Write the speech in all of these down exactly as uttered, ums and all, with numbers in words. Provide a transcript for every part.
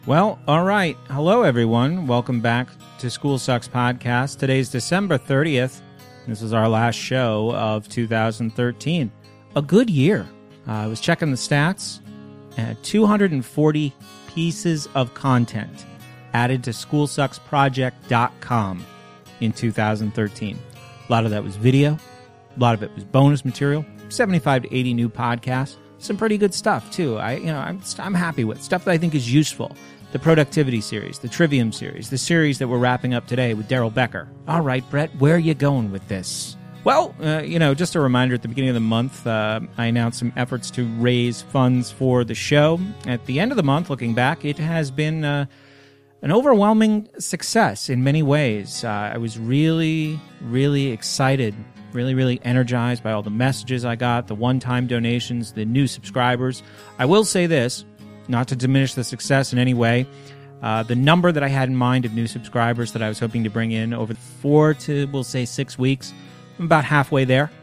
Well, all right. Hello, everyone. Welcome back to School Sucks Podcast. Today's December thirtieth. This is our last show of two thousand thirteen. A good year. Uh, I was checking the stats. Uh, two hundred forty pieces of content added to school sucks project dot com in two thousand thirteen. A lot of that was video. A lot of it was bonus material. seventy-five to eighty new podcasts. Some pretty good stuff, too. I, you know, I'm, I'm happy with stuff that I think is useful. The Productivity series, the Trivium series, the series that we're wrapping up today with Daryl Becker. All right, Brett, where are you going with this? Well, uh, you know, just a reminder, at the beginning of the month, uh, I announced some efforts to raise funds for the show. At the end of the month, looking back, it has been uh, an overwhelming success in many ways. Uh, I was really, really excited, really, really energized by all the messages I got, the one-time donations, the new subscribers. I will say this, not to diminish the success in any way, uh, the number that I had in mind of new subscribers that I was hoping to bring in over four to, we'll say, six weeks, I'm about halfway there.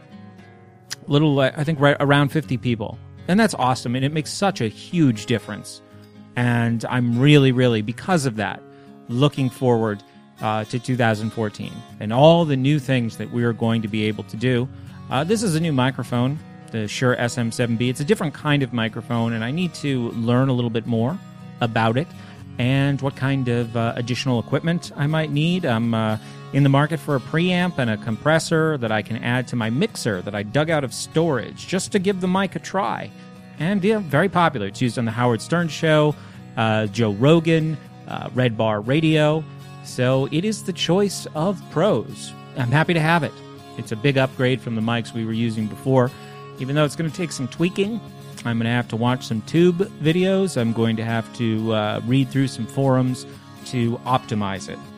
A little, I think, right around fifty people. And that's awesome, and it makes such a huge difference. And I'm really, really, because of that, looking forward uh, to two thousand fourteen and all the new things that we are going to be able to do. Uh, this is a new microphone, the Shure S M seven B. It's a different kind of microphone, and I need to learn a little bit more about it and what kind of uh, additional equipment I might need. I'm uh, in the market for a preamp and a compressor that I can add to my mixer that I dug out of storage just to give the mic a try. And yeah, very popular. It's used on the Howard Stern Show, uh, Joe Rogan, uh, Red Bar Radio. So it is the choice of pros. I'm happy to have it. It's a big upgrade from the mics we were using before. Even though it's going to take some tweaking, I'm going to have to watch some tube videos. I'm going to have to uh, read through some forums to optimize it.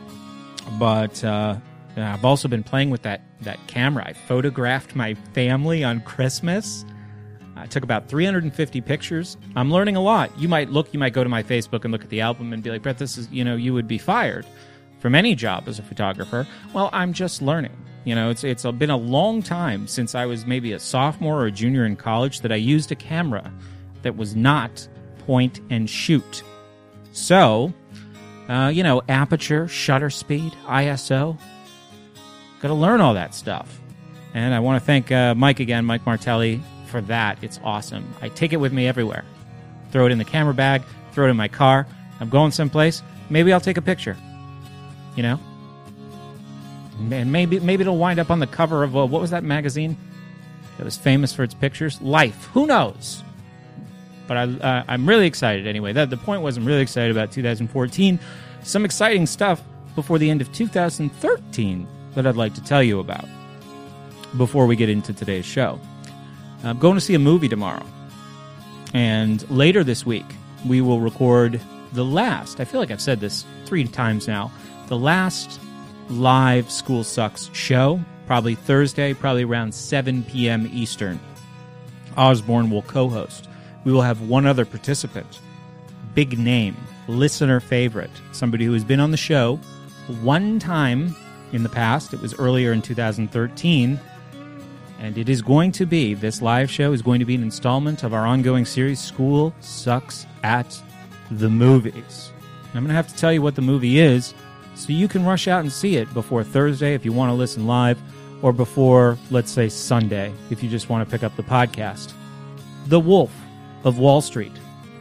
But uh, I've also been playing with that, that camera. I photographed my family on Christmas. I took about three hundred fifty pictures. I'm learning a lot. You might look, you might go to my Facebook and look at the album and be like, Brett, this is, you know, you would be fired from any job as a photographer. Well, I'm just learning. You know, it's it's been a long time since I was maybe a sophomore or a junior in college that I used a camera that was not point and shoot. So, uh, you know, aperture, shutter speed, I S O. Got to learn all that stuff. And I want to thank uh, Mike again, Mike Martelli, for that. It's awesome. I take it with me everywhere. Throw it in the camera bag, throw it in my car. I'm going someplace. Maybe I'll take a picture. You know? And maybe maybe it'll wind up on the cover of, uh, what was that magazine that was famous for its pictures? Life. Who knows? But I, uh, I'm really excited anyway. That, the point was I'm really excited about two thousand fourteen. Some exciting stuff before the end of two thousand thirteen that I'd like to tell you about before we get into today's show. I'm going to see a movie tomorrow. And later this week, we will record the last, I feel like I've said this three times now, the last live School Sucks show, probably Thursday, probably around seven p.m. Eastern. Osborne will co-host. We will have one other participant, big name, listener favorite, somebody who has been on the show one time in the past. It was earlier in two thousand thirteen, and it is going to be, this live show is going to be an installment of our ongoing series, School Sucks at the Movies. I'm going to have to tell you what the movie is, so you can rush out and see it before Thursday if you want to listen live, or before, let's say, Sunday if you just want to pick up the podcast. The Wolf of Wall Street.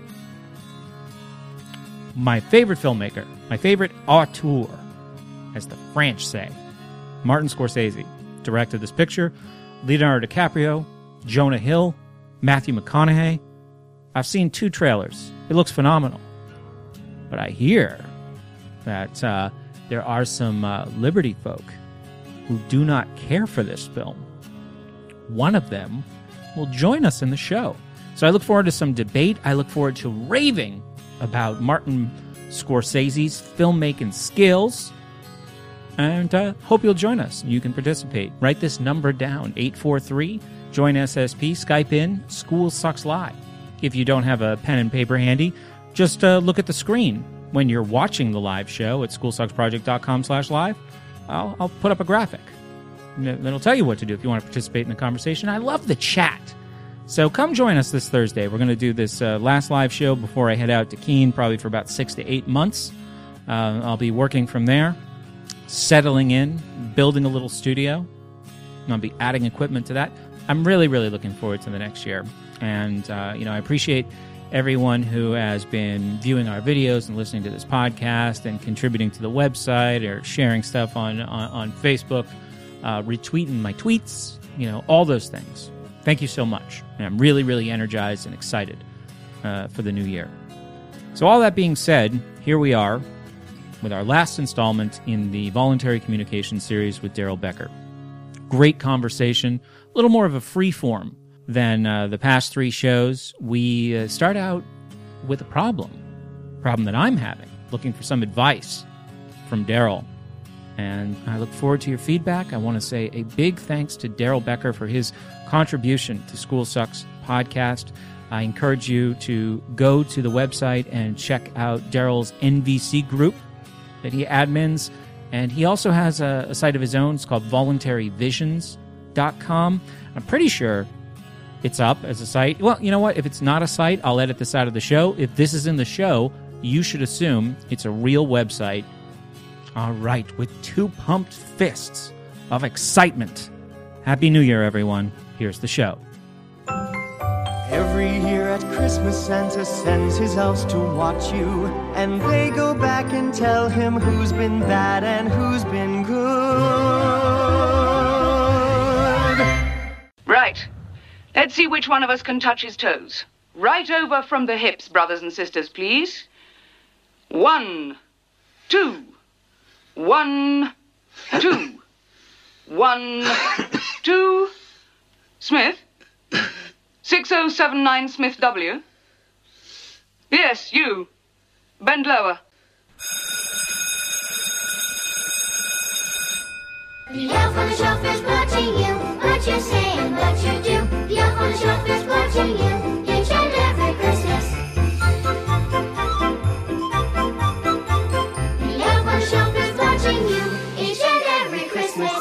My favorite filmmaker, my favorite auteur, as the French say, Martin Scorsese, directed this picture. Leonardo DiCaprio, Jonah Hill, Matthew McConaughey. I've seen two trailers. It looks phenomenal. But I hear that uh, there are some uh, Liberty folk who do not care for this film. One of them will join us in the show. So I look forward to some debate. I look forward to raving about Martin Scorsese's filmmaking skills. And uh, hope you'll join us. You can participate. Write this number down, eight four three, join S S P, Skype in, School Sucks Live. If you don't have a pen and paper handy, just uh, look at the screen when you're watching the live show at schoolsucksproject.com slash live. I'll, I'll put up a graphic. That'll tell you what to do if you want to participate in the conversation. I love the chat. So come join us this Thursday. We're going to do this uh, last live show before I head out to Keene, probably for about six to eight months. Uh, I'll be working from there, settling in, building a little studio. I'll be adding equipment to that. I'm really, really looking forward to the next year. And, uh, you know, I appreciate everyone who has been viewing our videos and listening to this podcast and contributing to the website or sharing stuff on, on, on Facebook, uh, retweeting my tweets, you know, all those things. Thank you so much. And I'm really, really energized and excited uh, for the new year. So all that being said, here we are with our last installment in the Voluntary Communication series with Daryl Becker. Great conversation, a little more of a free form than uh, the past three shows. We uh, start out with a problem, problem that I'm having, looking for some advice from Daryl. And I look forward to your feedback. I want to say a big thanks to Daryl Becker for his contribution to School Sucks podcast. I encourage you to go to the website and check out Daryl's N V C group that he admins. And he also has a, a site of his own. It's called voluntary visions dot com. I'm pretty sure it's up as a site. Well, you know what? If it's not a site, I'll edit this out of the show. If this is in the show, you should assume it's a real website. All right, with two pumped fists of excitement. Happy New Year, everyone. Here's the show. Every year at Christmas, Santa sends his elves to watch you, and they go back and tell him who's been bad and who's been good. Right. Let's see which one of us can touch his toes. Right over from the hips, brothers and sisters, please. One, two. One, two. One, two. Smith? six oh seven nine Smith W. Yes, you. Bend lower. The elf on the shelf is watching you. What you say and what you do. The elf on the shelf is watching you. Each and every Christmas. The elf on the shelf is watching you. Each and every Christmas.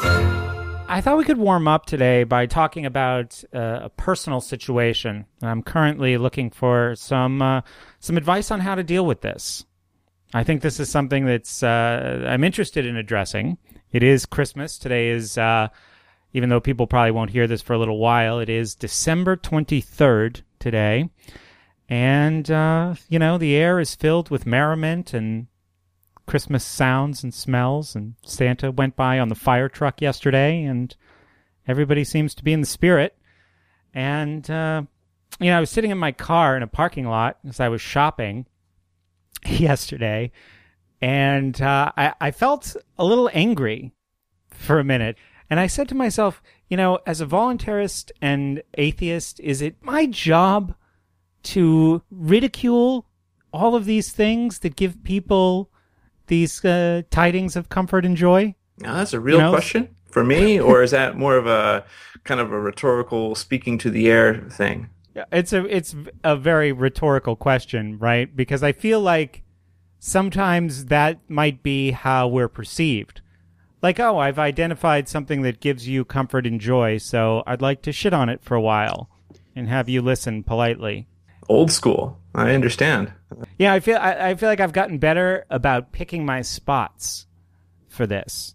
I thought we could warm up today by talking about uh, a personal situation. I'm currently looking for some uh, some advice on how to deal with this. I think this is something that's uh, I'm interested in addressing. It is Christmas. Today is, uh, even though people probably won't hear this for a little while, it is December twenty-third today. And, uh, you know, the air is filled with merriment and Christmas sounds and smells, and Santa went by on the fire truck yesterday, and everybody seems to be in the spirit. And, uh, you know, I was sitting in my car in a parking lot as I was shopping yesterday, and uh, I, I felt a little angry for a minute. And I said to myself, you know, as a voluntarist and atheist, is it my job to ridicule all of these things that give people these uh, tidings of comfort and joy? Now, that's a real You know? question for me, or is that more of a kind of a rhetorical speaking to the air thing? It's a it's a very rhetorical question, right? Because I feel like sometimes that might be how we're perceived. Like, oh, I've identified something that gives you comfort and joy, so I'd like to shit on it for a while and have you listen politely. Old school. I understand. Yeah, I feel I, I feel like I've gotten better about picking my spots for this.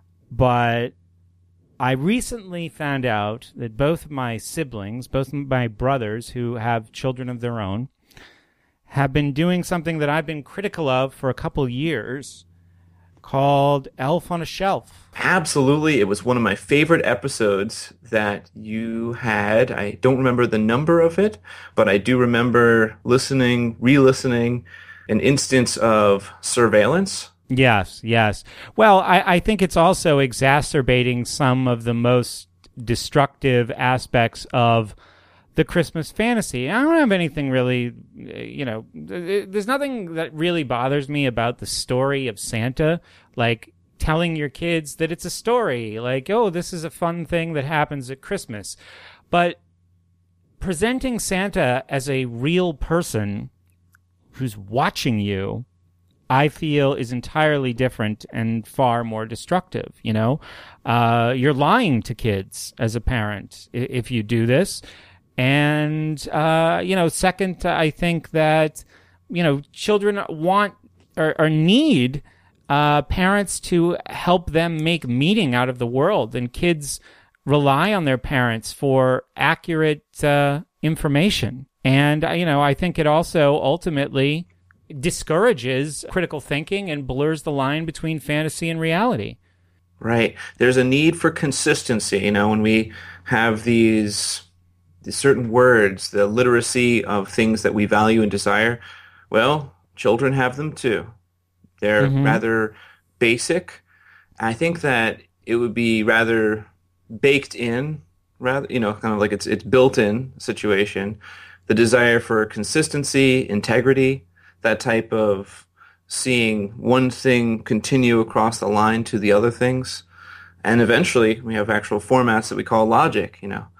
But I recently found out that both my siblings, both my brothers who have children of their own, have been doing something that I've been critical of for a couple years called Elf on a Shelf. Absolutely. It was one of my favorite episodes that you had. I don't remember the number of it, but I do remember listening, re-listening, an instance of surveillance. Yes, yes. Well, I, I think it's also exacerbating some of the most destructive aspects of the Christmas fantasy. I don't have anything really, you know, there's nothing that really bothers me about the story of Santa, like telling your kids that it's a story, like, oh, this is a fun thing that happens at Christmas. But presenting Santa as a real person who's watching you, I feel is entirely different and far more destructive, you know? Uh, you're lying to kids as a parent if you do this. And, uh, you know, second, I think that, you know, children want or, or need uh, parents to help them make meaning out of the world. And kids rely on their parents for accurate uh, information. And, you know, I think it also ultimately discourages critical thinking and blurs the line between fantasy and reality. Right. There's a need for consistency. You know, when we have these, these certain words, the literacy of things that we value and desire, well, children have them too. They're mm-hmm. rather basic. I think that it would be rather baked in, rather, you know, kind of like it's it's built-in situation. The desire for consistency, integrity, that type of seeing one thing continue across the line to the other things. And eventually we have actual formats that we call logic, you know.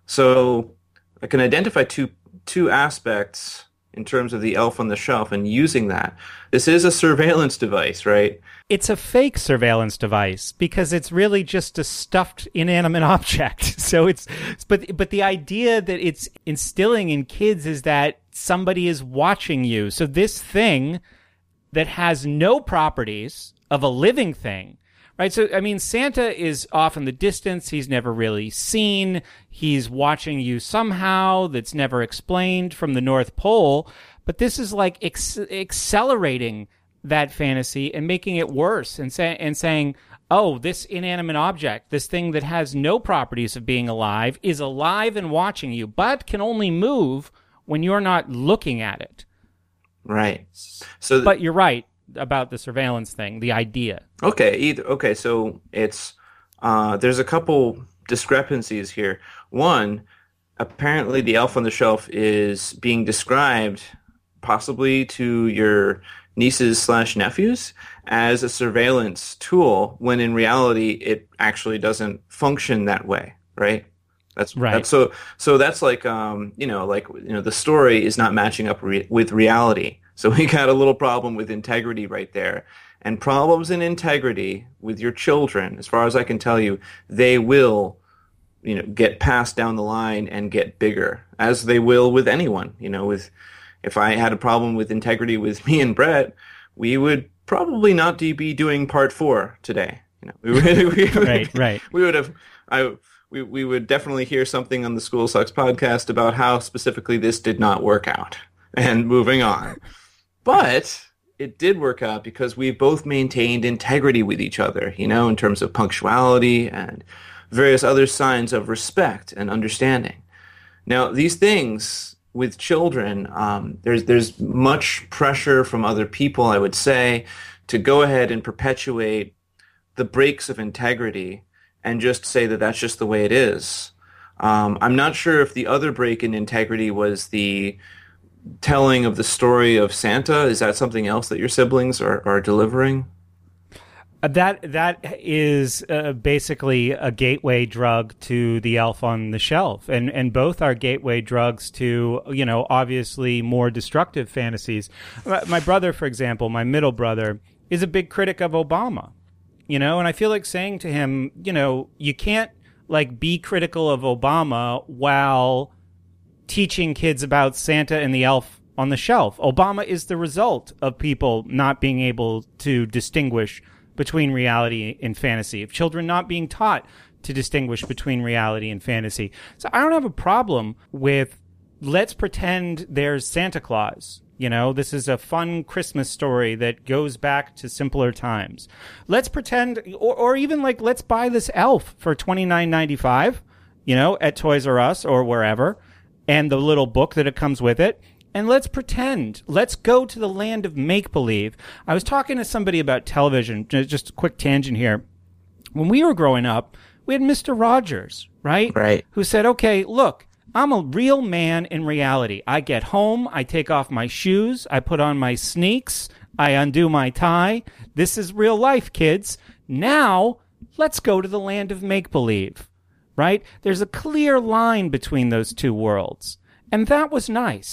So I can identify two two aspects in terms of the elf on the shelf and using that. This is a surveillance device, right? It's a fake surveillance device because it's really just a stuffed inanimate object. So it's, but but the idea that it's instilling in kids is that somebody is watching you. So this thing that has no properties of a living thing, right? So, I mean, Santa is off in the distance. He's never really seen. He's watching you somehow. That's never explained from the North Pole. But this is like ex- accelerating that fantasy and making it worse and, say- and saying, oh, this inanimate object, this thing that has no properties of being alive, is alive and watching you, but can only move when you're not looking at it. Right. So, th- But you're right about the surveillance thing, the idea. Okay, either okay, so it's uh, there's a couple discrepancies here. One, apparently the elf on the shelf is being described possibly to your nieces slash nephews as a surveillance tool, when in reality it actually doesn't function that way, right? That's right. That's, so so that's like um you know like you know the story is not matching up re- with reality. So we got a little problem with integrity right there. And problems in integrity with your children, as far as I can tell you, they will, you know, get passed down the line and get bigger, as they will with anyone. You know, with if I had a problem with integrity with me and Brett, we would probably not be doing part four today. You know, we would, we would, right, right. We would have, I, we we would definitely hear something on the School Sucks podcast about how specifically this did not work out, and moving on. But it did work out because we both maintained integrity with each other, you know, in terms of punctuality and various other signs of respect and understanding. Now, these things with children, um, there's there's much pressure from other people, I would say, to go ahead and perpetuate the breaks of integrity and just say that that's just the way it is. Um, I'm not sure if the other break in integrity was the telling of the story of Santa. Is that something else that your siblings are, are delivering? Uh, that that is uh, basically a gateway drug to the elf on the shelf, and and both are gateway drugs to, you know, obviously more destructive fantasies. My, my brother, for example, my middle brother, is a big critic of Obama, you know, and I feel like saying to him, you know, you can't like be critical of Obama while teaching kids about Santa and the elf on the shelf. Obama is the result of people not being able to distinguish between reality and fantasy, of children not being taught to distinguish between reality and fantasy. So I don't have a problem with, let's pretend there's Santa Claus. You know, this is a fun Christmas story that goes back to simpler times. Let's pretend, or, or even like, let's buy this elf for twenty-nine ninety-five, you know, at Toys R Us or wherever, and the little book that it comes with it. And let's pretend. Let's go to the land of make-believe. I was talking to somebody about television, just a quick tangent here. When we were growing up, we had Mister Rogers, right? Right. Who said, okay, look, I'm a real man in reality. I get home, I take off my shoes, I put on my sneaks, I undo my tie. This is real life, kids. Now, let's go to the land of make-believe, right? There's a clear line between those two worlds. And that was nice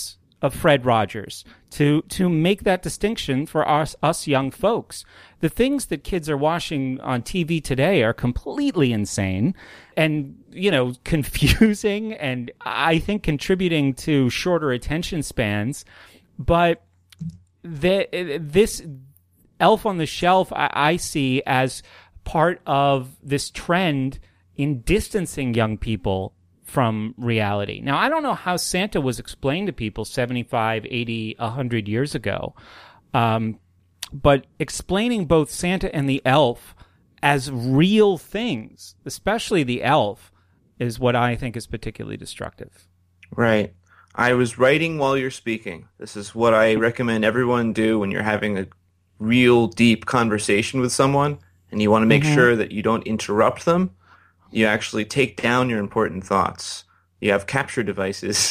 of Fred Rogers to to make that distinction for us us young folks. The things that kids are watching on T V today are completely insane and, you know, confusing and I think contributing to shorter attention spans. But the, this Elf on the Shelf I, I see as part of this trend in distancing young people from reality. Now, I don't know how Santa was explained to people seventy-five, eighty, one hundred years ago, um, but explaining both Santa and the elf as real things, especially the elf, is what I think is particularly destructive. Right. I was writing while you're speaking. This is what I recommend everyone do when you're having a real deep conversation with someone and you want to make mm-hmm. sure that you don't interrupt them. You actually take down your important thoughts. You have capture devices.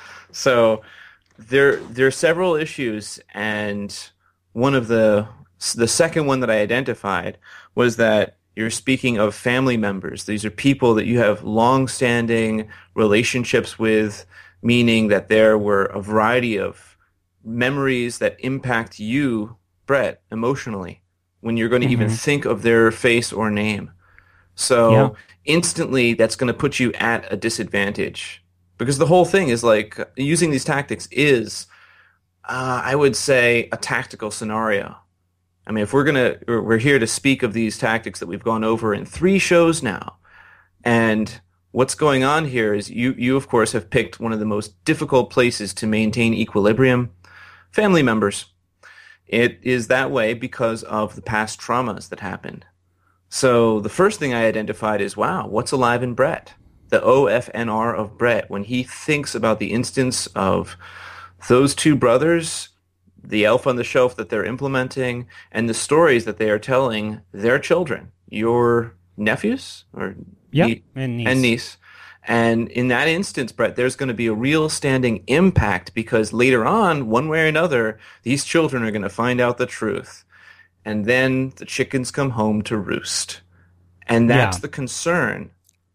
So there there are several issues, and one of the the second one that I identified was that you're speaking of family members. These are people that you have long-standing relationships with, meaning that there were a variety of memories that impact you, Brett, emotionally, when you're going to mm-hmm. even think of their face or name. So yeah. instantly that's going to put you at a disadvantage, because the whole thing is like using these tactics is, uh, I would say, a tactical scenario. I mean, if we're going to, we're here to speak of these tactics that we've gone over in three shows now. And what's going on here is you, you of course have picked one of the most difficult places to maintain equilibrium, family members. It is that way because of the past traumas that happened. So the first thing I identified is, wow, what's alive in Brett? The O F N R of Brett. When he thinks about the instance of those two brothers, the elf on the shelf that they're implementing, and the stories that they are telling their children, your nephews or yeah, nie- and niece. and niece. And in that instance, Brett, there's going to be a real standing impact, because later on, one way or another, these children are going to find out the truth. And then the chickens come home to roost. And that's yeah. the concern.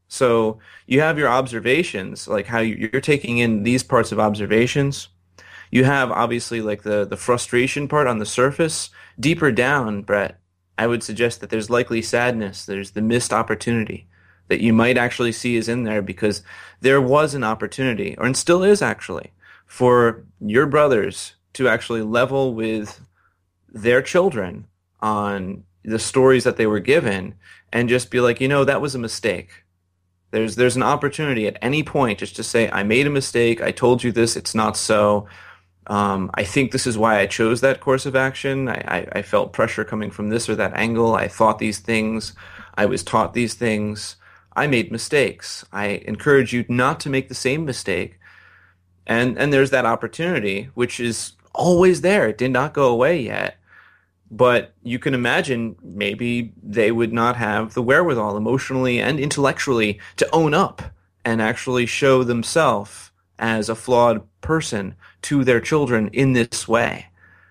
So you have your observations, like how you're taking in these parts of observations. You have, obviously, like the, the frustration part on the surface. Deeper down, Brett, I would suggest that there's likely sadness. There's the missed opportunity that you might actually see is in there, because there was an opportunity, or and still is actually, for your brothers to actually level with their children on the stories that they were given and just be like, you know, that was a mistake. There's there's an opportunity at any point just to say, I made a mistake. I told you this. It's not so. Um, I think this is why I chose that course of action. I, I, I felt pressure coming from this or that angle. I thought these things. I was taught these things. I made mistakes. I encourage you not to make the same mistake. And and there's that opportunity, which is always there. It did not go away yet. But you can imagine maybe they would not have the wherewithal emotionally and intellectually to own up and actually show themselves as a flawed person to their children in this way.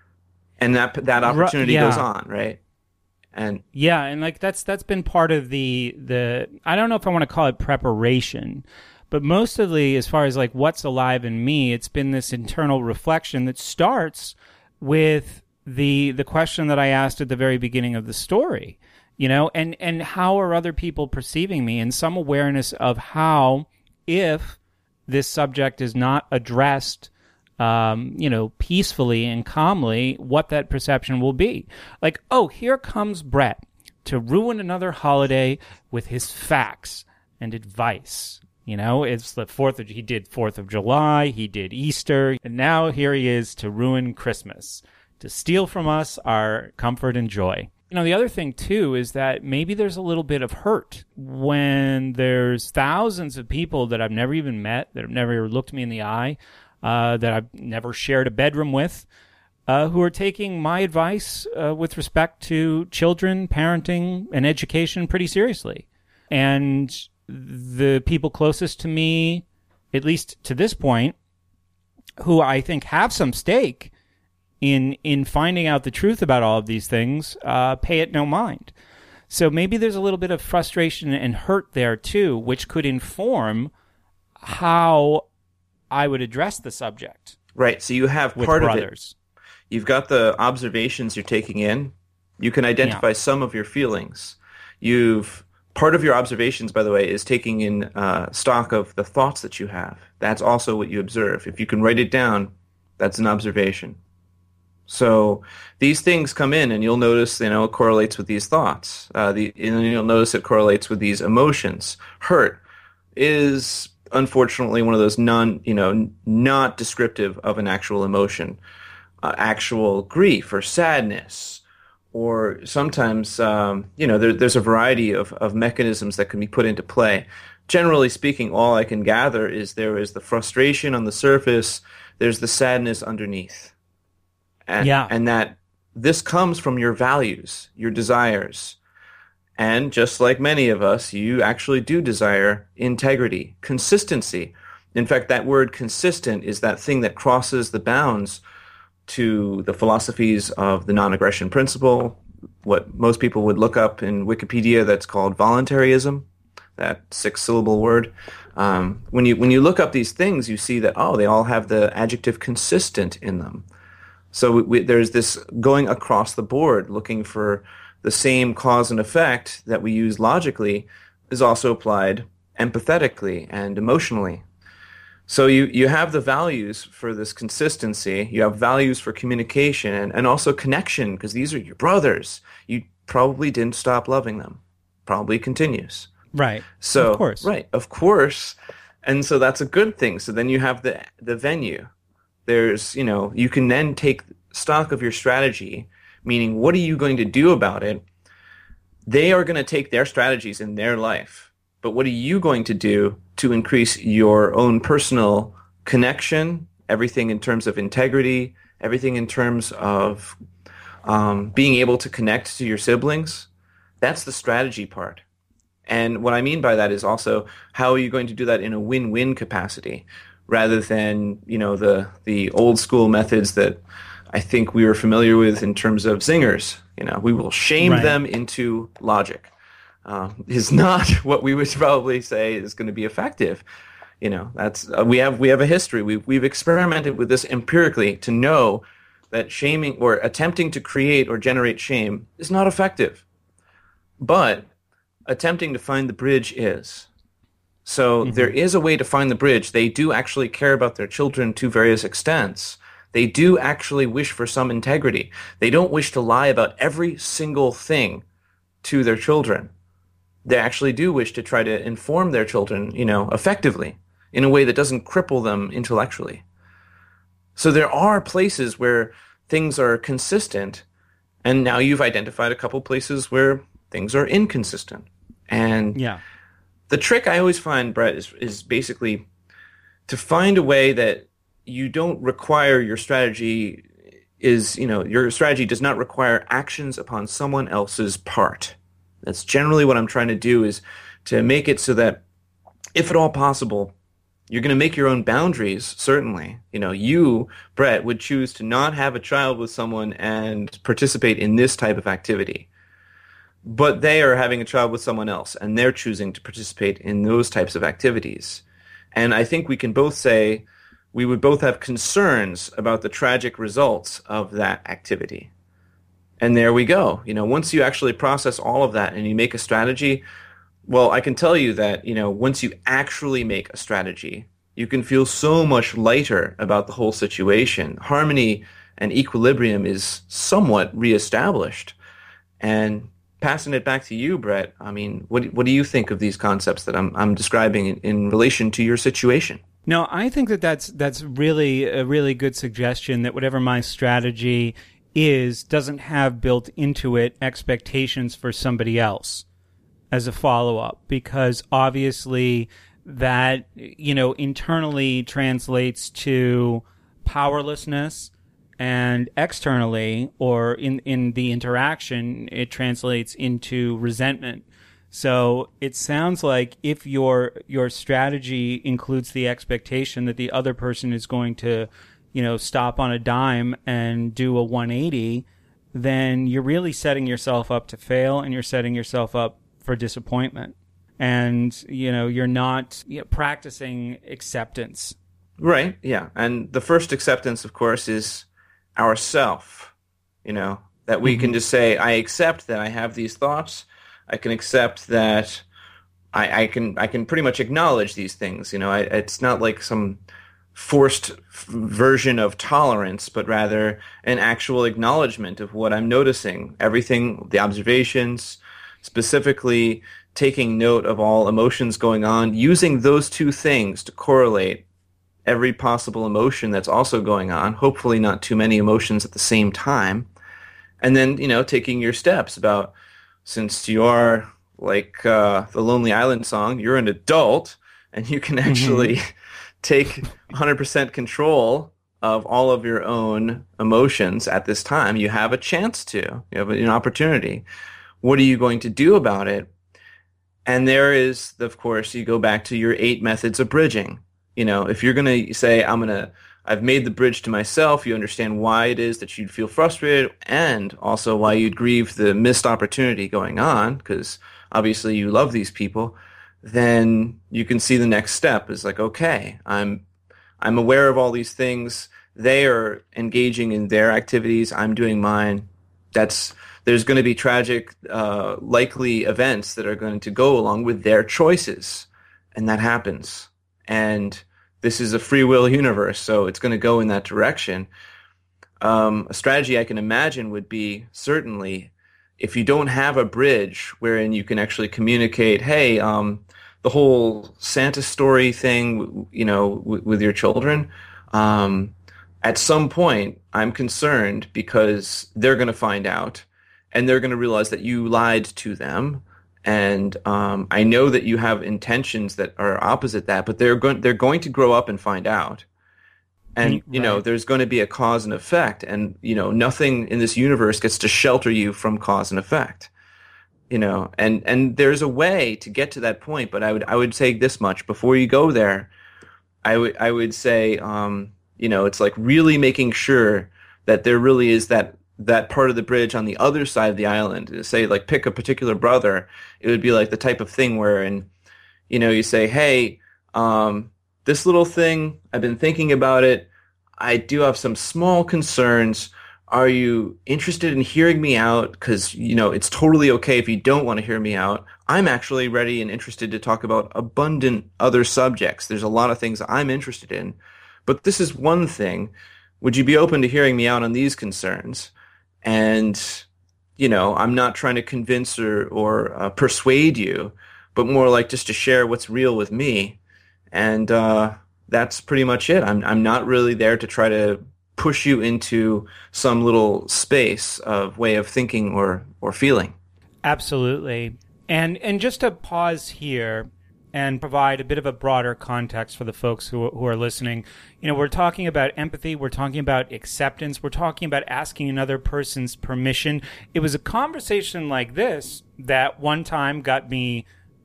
And that that opportunity yeah. goes on, right? And yeah, and like that's that's been part of the the I don't know if I want to call it preparation, but mostly as far as like what's alive in me, it's been this internal reflection that starts with the the question that I asked at the very beginning of the story, you know, and and how are other people perceiving me, and some awareness of how, if this subject is not addressed Um, you know, peacefully and calmly, what that perception will be. Like, oh, here comes Brett to ruin another holiday with his facts and advice. You know, it's the fourth of, he did fourth of July, he did Easter, and now here he is to ruin Christmas, to steal from us our comfort and joy. You know, the other thing, too, is that maybe there's a little bit of hurt when there's thousands of people that I've never even met, that have never looked me in the eye, Uh, that I've never shared a bedroom with, uh, who are taking my advice uh, with respect to children, parenting, and education pretty seriously. And the people closest to me, at least to this point, who I think have some stake in in finding out the truth about all of these things, uh, pay it no mind. So maybe there's a little bit of frustration and hurt there, too, which could inform how I would address the subject. Right. So you have with part brothers. of it. You've got the observations you're taking in. You can identify Yeah. some of your feelings. You've part of your observations, by the way, is taking in uh, stock of the thoughts that you have. That's also what you observe. If you can write it down, that's an observation. So these things come in, and you'll notice, you know, it correlates with these thoughts. Uh, the, and you'll notice it correlates with these emotions. Hurt is unfortunately one of those non, you know, not descriptive of an actual emotion. Uh, actual grief or sadness, or sometimes, um, you know, there, there's a variety of, of mechanisms that can be put into play. Generally speaking, all I can gather is there is the frustration on the surface, there's the sadness underneath. And, Yeah. and that this comes from your values, your desires. And just like many of us, you actually do desire integrity, consistency. In fact, that word consistent is that thing that crosses the bounds to the philosophies of the non-aggression principle, what most people would look up in Wikipedia that's called voluntarism, that six-syllable word. Um, when you when you look up these things, you see that, oh, they all have the adjective consistent in them. So we, we, there's this going across the board, looking for the same cause and effect that we use logically is also applied empathetically and emotionally. So you, you have the values for this consistency, you have values for communication and, and also connection, because these are your brothers. You probably didn't stop loving them. Probably continues. Right. So, of course. Right, of course. And so that's a good thing. So then you have the the venue. There's, you know, you can then take stock of your strategy, meaning what are you going to do about it? They are going to take their strategies in their life. But what are you going to do to increase your own personal connection, everything in terms of integrity, everything in terms of um, being able to connect to your siblings? That's the strategy part. And what I mean by that is also, how are you going to do that in a win-win capacity, rather than, you know, the the old school methods that I think we were familiar with in terms of zingers. You know, we will shame Right. them into logic. Uh, is not what we would probably say is going to be effective. You know, that's uh, we have we have a history. We've we've experimented with this empirically to know that shaming or attempting to create or generate shame is not effective. But attempting to find the bridge is. So Mm-hmm. there is a way to find the bridge. They do actually care about their children to various extents. They do actually wish for some integrity. They don't wish to lie about every single thing to their children. They actually do wish to try to inform their children, you know, effectively, in a way that doesn't cripple them intellectually. So there are places where things are consistent, and now you've identified a couple places where things are inconsistent. And Yeah. the trick I always find, Brett, is, is basically to find a way that you don't require your strategy is, you know, your strategy does not require actions upon someone else's part. That's generally what I'm trying to do, is to make it so that, if at all possible, you're going to make your own boundaries, certainly. You know, you, Brett, would choose to not have a child with someone and participate in this type of activity. But they are having a child with someone else, and they're choosing to participate in those types of activities. And I think we can both say we would both have concerns about the tragic results of that activity. And there we go. You know, once you actually process all of that and you make a strategy, well, I can tell you that, you know, once you actually make a strategy, you can feel so much lighter about the whole situation. Harmony and equilibrium is somewhat reestablished. And passing it back to you, Brett, I mean, what what do you think of these concepts that I'm I'm describing in, in relation to your situation? No, I think that that's that's really a really good suggestion, that whatever my strategy is doesn't have built into it expectations for somebody else as a follow-up, because obviously that, you know, internally translates to powerlessness, and externally, or in, in the interaction, it translates into resentment. So it sounds like if your your strategy includes the expectation that the other person is going to, you know, stop on a dime and do a one eighty, then you're really setting yourself up to fail, and you're setting yourself up for disappointment. And, you know, you're not, you know, practicing acceptance. Right, yeah. And the first acceptance, of course, is ourself, you know, that we mm-hmm. can just say, I accept that I have these thoughts. I can accept that I, I can I can pretty much acknowledge these things. You know, I, it's not like some forced f- version of tolerance, but rather an actual acknowledgement of what I'm noticing, everything, the observations, specifically taking note of all emotions going on, using those two things to correlate every possible emotion that's also going on, hopefully not too many emotions at the same time, and then, you know, taking your steps about, since you are like uh, the Lonely Island song, you're an adult, and you can actually mm-hmm. take one hundred percent control of all of your own emotions at this time. You have a chance to. You have an opportunity. What are you going to do about it? And there is, of course, you go back to your eight methods of bridging. You know, if you're going to say, I'm going to, I've made the bridge to myself, you understand why it is that you'd feel frustrated and also why you'd grieve the missed opportunity going on, because obviously you love these people, then you can see the next step is like, okay, I'm I'm aware of all these things. They are engaging in their activities. I'm doing mine. That's there's going to be tragic, uh, likely events that are going to go along with their choices, and that happens. And this is a free will universe, so it's going to go in that direction. Um, a strategy I can imagine would be, certainly, if you don't have a bridge wherein you can actually communicate, hey, um, the whole Santa story thing, you know, w- with your children, um, at some point, I'm concerned because they're going to find out, and they're going to realize that you lied to them. And um, I know that you have intentions that are opposite that, but they're going they're going to grow up and find out. And, you right. know, there's going to be a cause and effect. And, you know, nothing in this universe gets to shelter you from cause and effect. You know, and, and there's a way to get to that point. But I would I would say this much. Before you go there, I would I would say, um, you know, it's like really making sure that there really is that that part of the bridge on the other side of the island. Say, like, pick a particular brother. It would be like the type of thing where, and you know, you say, hey, um, this little thing, I've been thinking about it. I do have some small concerns. Are you interested in hearing me out? Because, you know, it's totally okay if you don't want to hear me out. I'm actually ready and interested to talk about abundant other subjects. There's a lot of things I'm interested in. But this is one thing. Would you be open to hearing me out on these concerns? And, you know, I'm not trying to convince or, or uh, persuade you, but more like just to share what's real with me. And uh, that's pretty much it. I'm I'm not really there to try to push you into some little space of way of thinking or, or feeling. Absolutely. And and just to pause here and provide a bit of a broader context for the folks who who are listening. You know, we're talking about empathy, we're talking about acceptance, we're talking about asking another person's permission. It was a conversation like this that one time got me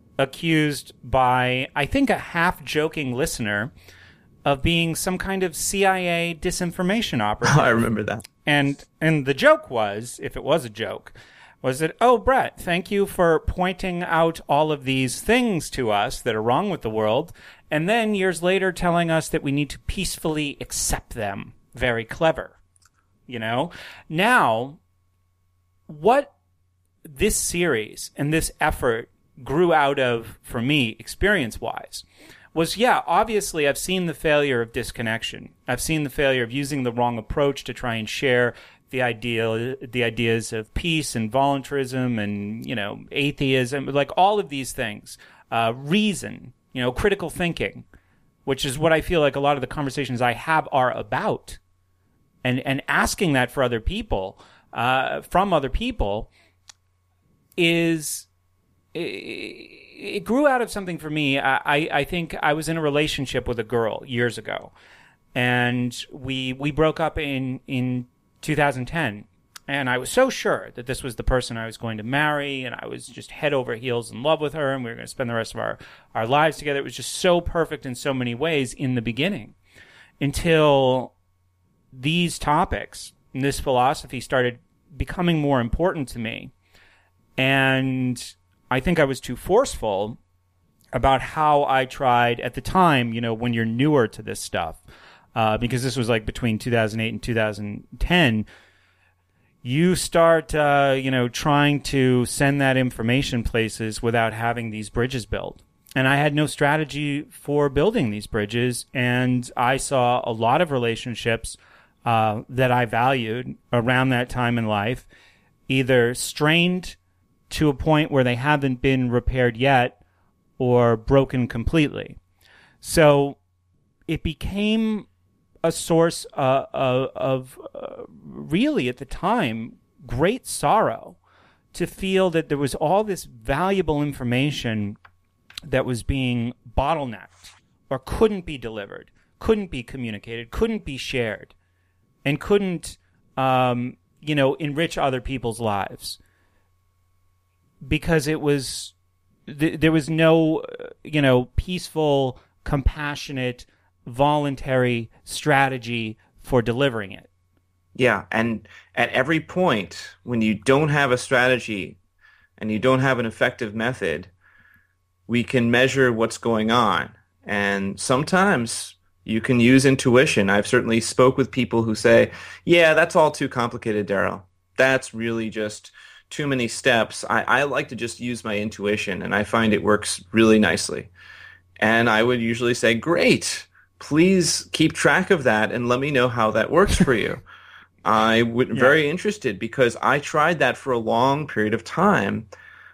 accused by, I think, a half-joking listener of being some kind of C I A disinformation operative. I remember that. And and the joke was, if it was a joke, was that, oh, Brett, thank you for pointing out all of these things to us that are wrong with the world, and then years later telling us that we need to peacefully accept them. Very clever. You know? Now, what this series and this effort grew out of, for me, experience-wise, was, yeah, obviously I've seen the failure of disconnection. I've seen the failure of using the wrong approach to try and share the ideal, the ideas of peace and voluntarism and, you know, atheism, like all of these things. Uh, reason, you know, critical thinking, which is what I feel like a lot of the conversations I have are about. And, and asking that for other people, uh, from other people is... It, it grew out of something for me. I, I think I was in a relationship with a girl years ago, and we we broke up in, in two thousand ten, and I was so sure that this was the person I was going to marry, and I was just head over heels in love with her, and we were going to spend the rest of our, our lives together. It was just so perfect in so many ways in the beginning, until these topics and this philosophy started becoming more important to me, and I think I was too forceful about how I tried at the time, you know, when you're newer to this stuff, uh, because this was like between two thousand eight and two thousand ten, you start, uh, you know, trying to send that information places without having these bridges built. And I had no strategy for building these bridges. And I saw a lot of relationships uh, that I valued around that time in life, either strained to a point where they haven't been repaired yet or broken completely. So it became a source uh, of, of uh, really, at the time, great sorrow to feel that there was all this valuable information that was being bottlenecked or couldn't be delivered, couldn't be communicated, couldn't be shared, and couldn't, um, you know, enrich other people's lives. Because it was, th- there was no, uh, you know, peaceful, compassionate, voluntary strategy for delivering it. Yeah, and at every point when you don't have a strategy and you don't have an effective method, we can measure what's going on. And sometimes you can use intuition. I've certainly spoke with people who say, yeah, that's all too complicated, Daryl. That's really just too many steps. I, I like to just use my intuition, and I find it works really nicely. And I would usually say, great, please keep track of that and let me know how that works for you. I would yeah. very interested, because I tried that for a long period of time,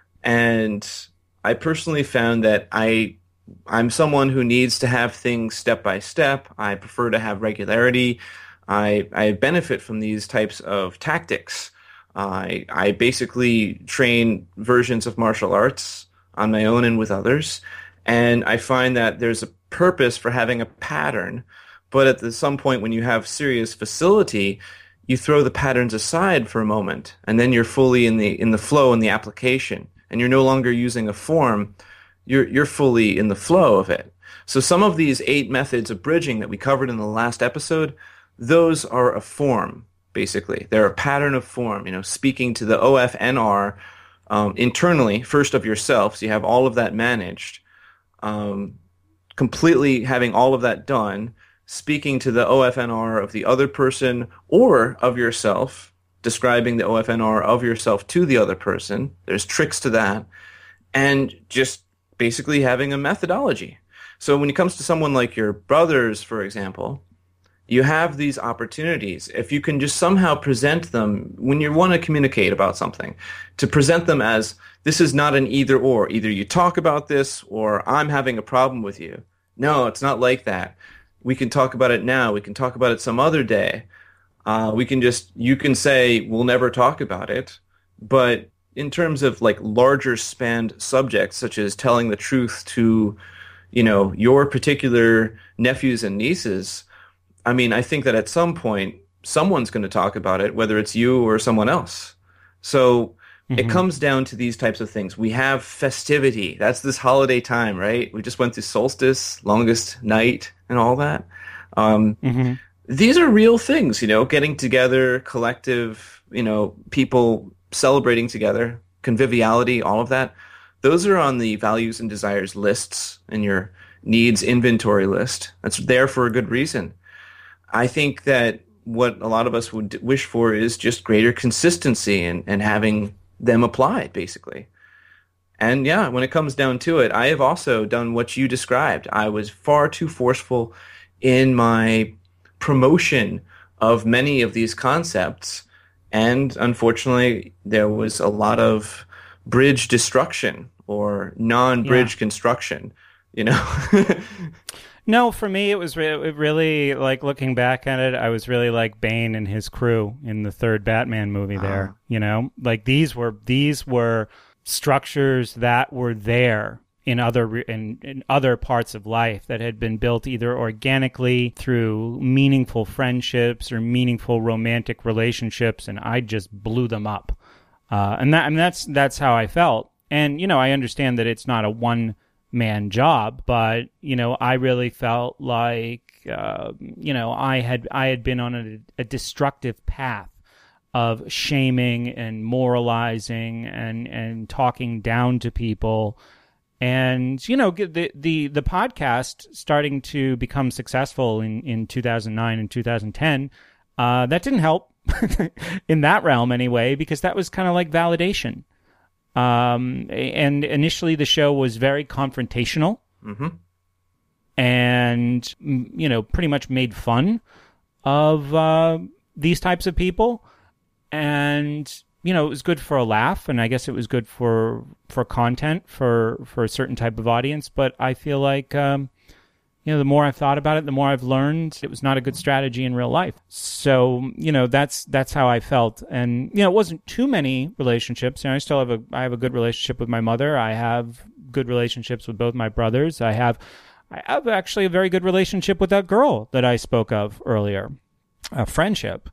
and I personally found that I I'm someone who needs to have things step by step. I prefer to have regularity. I I benefit from these types of tactics. I I basically train versions of martial arts on my own and with others, and I find that there's a purpose for having a pattern, but at the, some point when you have serious facility, you throw the patterns aside for a moment, and then you're fully in the in the flow and the application, and you're no longer using a form. You're you're fully in the flow of it. So some of these eight methods of bridging that we covered in the last episode, those are a form. Basically, they're a pattern of form, you know, speaking to the O F N R um, internally, first of yourself, so you have all of that managed, um, completely having all of that done, speaking to the O F N R of the other person or of yourself, describing the O F N R of yourself to the other person. There's tricks to that, and just basically having a methodology. So when it comes to someone like your brothers, for example, you have these opportunities. If you can just somehow present them when you want to communicate about something, to present them as, this is not an either or. Either you talk about this or I'm having a problem with you. No, it's not like that. We can talk about it now. We can talk about it some other day. Uh, we can just, you can say, we'll never talk about it. But in terms of like larger spanned subjects, such as telling the truth to, you know, your particular nephews and nieces, I mean, I think that at some point, someone's going to talk about it, whether it's you or someone else. So mm-hmm. it comes down to these types of things. We have festivity. That's this holiday time, right? We just went through solstice, longest night, and all that. Um, mm-hmm. These are real things, you know, getting together, collective, you know, people celebrating together, conviviality, all of that. Those are on the values and desires lists in your needs inventory list. That's there for a good reason. I think that what a lot of us would wish for is just greater consistency and, and having them applied, basically. And yeah, when it comes down to it, I have also done what you described. I was far too forceful in my promotion of many of these concepts, and unfortunately, there was a lot of bridge destruction or non-bridge yeah. construction, you know? No, for me, it was re- it really, like, looking back at it, I was really like Bane and his crew in the third Batman movie there, uh, you know? Like, these were these were structures that were there in other in, in other parts of life that had been built either organically through meaningful friendships or meaningful romantic relationships, and I just blew them up. Uh, and that and that's that's how I felt. And, you know, I understand that it's not a one man job, but, you know, I really felt like, uh, you know, I had I had been on a, a destructive path of shaming and moralizing and, and talking down to people. And, you know, the the, the podcast starting to become successful in, in two thousand nine and two thousand ten, uh, that didn't help in that realm anyway, because that was kind of like validation. Um, and initially the show was very confrontational mm-hmm. and, you know, pretty much made fun of uh, these types of people. And, you know, it was good for a laugh, and I guess it was good for for content for, for a certain type of audience. But I feel like, um, you know, the more I've thought about it, the more I've learned it was not a good strategy in real life. So, you know, that's that's how I felt. And, you know, it wasn't too many relationships. You know, I still have a I have a good relationship with my mother. I have good relationships with both my brothers. I have I have actually a very good relationship with that girl that I spoke of earlier, a friendship.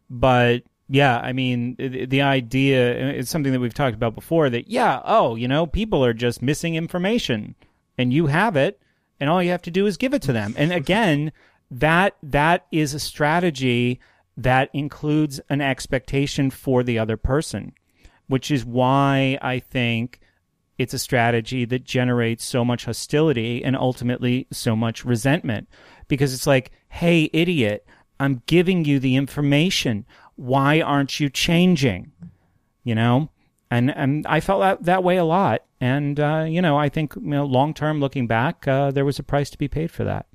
But yeah, I mean, the, the idea is something that we've talked about before, that, yeah, oh, you know, people are just missing information and you have it and all you have to do is give it to them. And again, that that is a strategy that includes an expectation for the other person, which is why I think it's a strategy that generates so much hostility and ultimately so much resentment, because it's like, hey, idiot, I'm giving you the information. Why aren't you changing? You know, and and I felt that, that way a lot. And, uh, you know, I think, you know, long term looking back, uh, there was a price to be paid for that.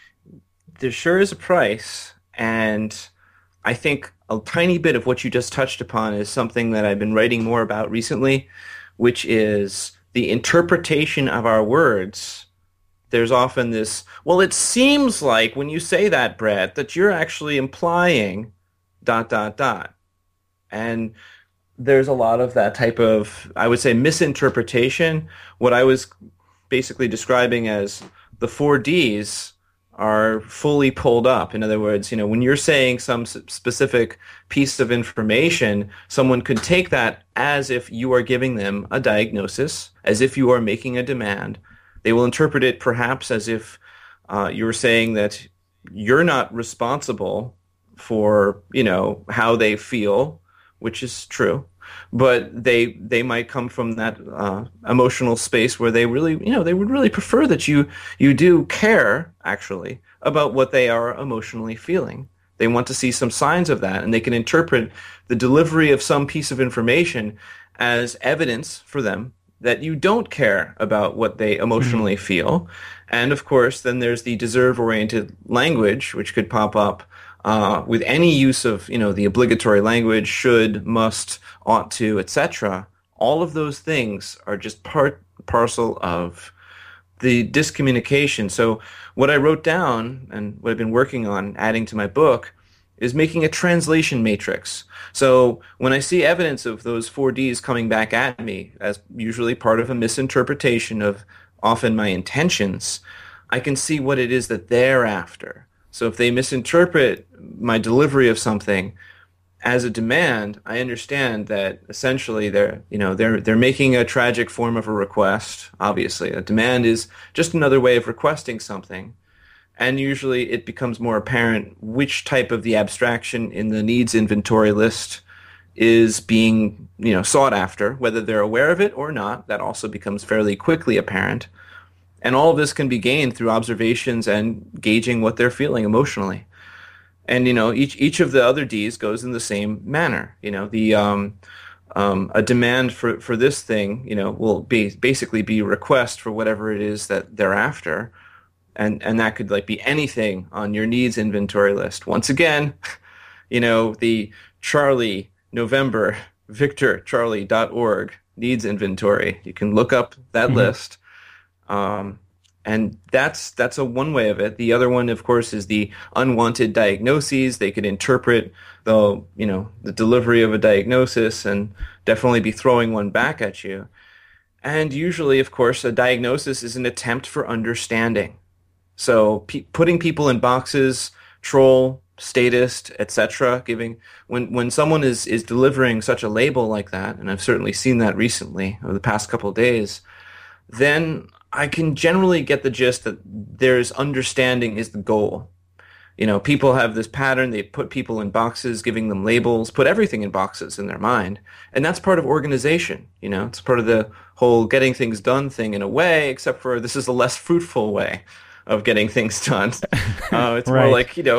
There sure is a price. And I think a tiny bit of what you just touched upon is something that I've been writing more about recently, which is the interpretation of our words. There's often this, well, it seems like when you say that, Brett, that you're actually implying dot, dot, dot. And there's a lot of that type of, I would say, misinterpretation. What I was basically describing as the four Ds are fully pulled up. In other words, you know, when you're saying some specific piece of information, someone could take that as if you are giving them a diagnosis, as if you are making a demand. They will interpret it perhaps as if uh, you're saying that you're not responsible for, you know, how they feel, which is true, but they they might come from that uh, emotional space where they really, you know, they would really prefer that you you do care actually about what they are emotionally feeling. They want to see some signs of that, and they can interpret the delivery of some piece of information as evidence for them that you don't care about what they emotionally mm-hmm. feel. And of course, then there's the deserve-oriented language, which could pop up Uh, with any use of, you know, the obligatory language, should, must, ought to, et cetera. All of those things are just part parcel of the discommunication. So what I wrote down and what I've been working on adding to my book is making a translation matrix. So when I see evidence of those four Ds coming back at me as usually part of a misinterpretation of often my intentions, I can see what it is that they're after. So if they misinterpret my delivery of something as a demand, I understand that essentially they're, you know, they're they're making a tragic form of a request. Obviously, a demand is just another way of requesting something, and usually it becomes more apparent which type of the abstraction in the needs inventory list is being, you know, sought after, whether they're aware of it or not. That also becomes fairly quickly apparent. And all of this can be gained through observations and gauging what they're feeling emotionally. And, you know, each each of the other Ds goes in the same manner. You know, the um, um, a demand for, for this thing, you know, will be basically be a request for whatever it is that they're after. And, and that could, like, be anything on your needs inventory list. Once again, you know, the Charlie, November, Victor, Charlie dot org needs inventory. You can look up that mm-hmm. list. Um, and that's that's a one way of it. The other one, of course, is the unwanted diagnoses. They could interpret the you know the delivery of a diagnosis and definitely be throwing one back at you. And usually, of course, a diagnosis is an attempt for understanding. So pe- putting people in boxes, troll, statist, et cetera. Giving when when someone is is delivering such a label like that, and I've certainly seen that recently over the past couple of days, then I can generally get the gist that there's understanding is the goal. You know, people have this pattern. They put people in boxes, giving them labels, put everything in boxes in their mind. And that's part of organization. You know, it's part of the whole getting things done thing in a way, except for this is a less fruitful way of getting things done. Uh, it's Right. more like, you know,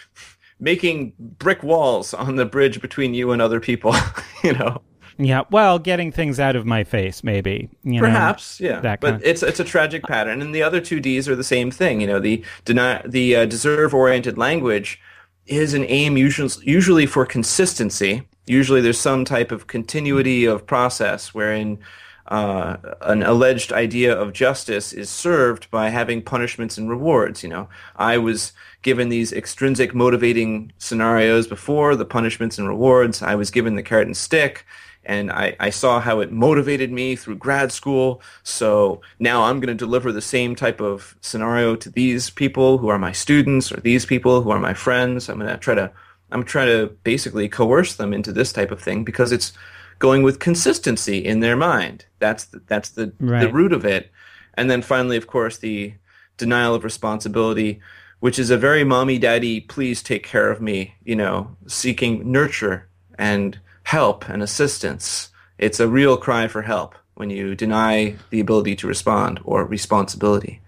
making brick walls on the bridge between you and other people, you know. Yeah, well, getting things out of my face, maybe. You Perhaps, know, yeah. that But kind. it's it's a tragic pattern, and the other two Ds are the same thing. You know, the deny, the uh, deserve-oriented language is an aim usually usually for consistency. Usually, there's some type of continuity of process wherein uh, an alleged idea of justice is served by having punishments and rewards. You know, I was given these extrinsic motivating scenarios before, the punishments and rewards. I was given the carrot and stick. And I, I saw how it motivated me through grad school. So now I'm going to deliver the same type of scenario to these people who are my students or these people who are my friends. I'm going to try to I'm trying to basically coerce them into this type of thing because it's going with consistency in their mind. That's the, that's the, Right. the root of it. And then finally, of course, the denial of responsibility, which is a very mommy, daddy, please take care of me, you know, seeking nurture and help and assistance. It's a real cry for help when you deny the ability to respond or responsibility.